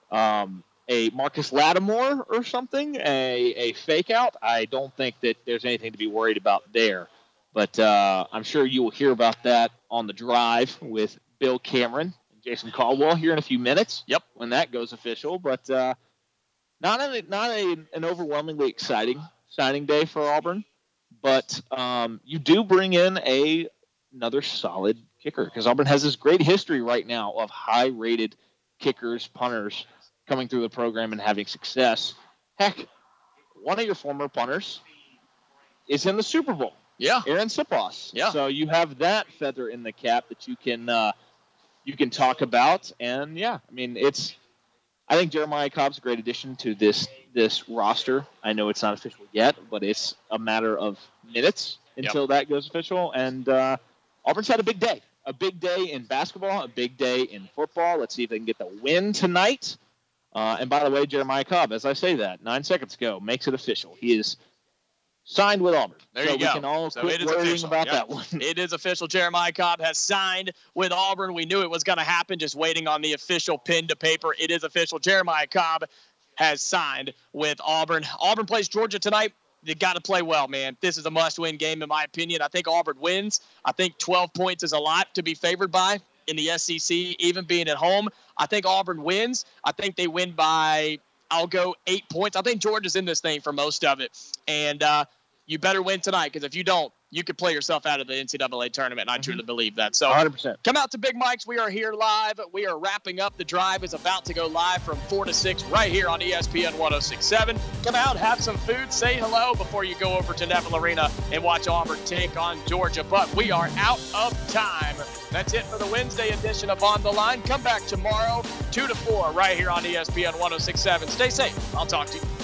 Marcus Lattimore or something, a fake out, I don't think that there's anything to be worried about there. But I'm sure you will hear about that on the drive with Bill Cameron and Jason Caldwell here in a few minutes. Yep, when that goes official. But not an overwhelmingly exciting signing day for Auburn. But you do bring in another solid kicker, because Auburn has this great history right now of high-rated kickers, punters coming through the program and having success. Heck, one of your former punters is in the Super Bowl. Yeah, Aaron Sipos. Yeah. So you have that feather in the cap that you can talk about. And I mean, I think Jeremiah Cobb's a great addition to this roster. I know it's not official yet, but it's a matter of minutes until that goes official. And Auburn's had a big day in basketball, a big day in football. Let's see if they can get the win tonight. And by the way, Jeremiah Cobb, as I say that 9 seconds ago, makes it official. He is signed with Auburn. There you go. We can all quit worrying about that one. It is official. Jeremiah Cobb has signed with Auburn. We knew it was going to happen, just waiting on the official pen to paper. It is official. Jeremiah Cobb has signed with Auburn. Auburn plays Georgia tonight. They got to play well, man. This is a must-win game, in my opinion. I think Auburn wins. I think 12 points is a lot to be favored by in the SEC, even being at home. I think Auburn wins. I think they win by, I'll go 8 points. I think Georgia's in this thing for most of it. And you better win tonight, because if you don't, you could play yourself out of the NCAA tournament, and I truly believe that. So 100%. Come out to Big Mike's. We are here live. We are wrapping up. The drive is about to go live from 4 to 6 right here on ESPN 106.7. Come out, have some food, say hello before you go over to Neville Arena and watch Auburn take on Georgia. But we are out of time. That's it for the Wednesday edition of On the Line. Come back tomorrow, 2 to 4, right here on ESPN 106.7. Stay safe. I'll talk to you.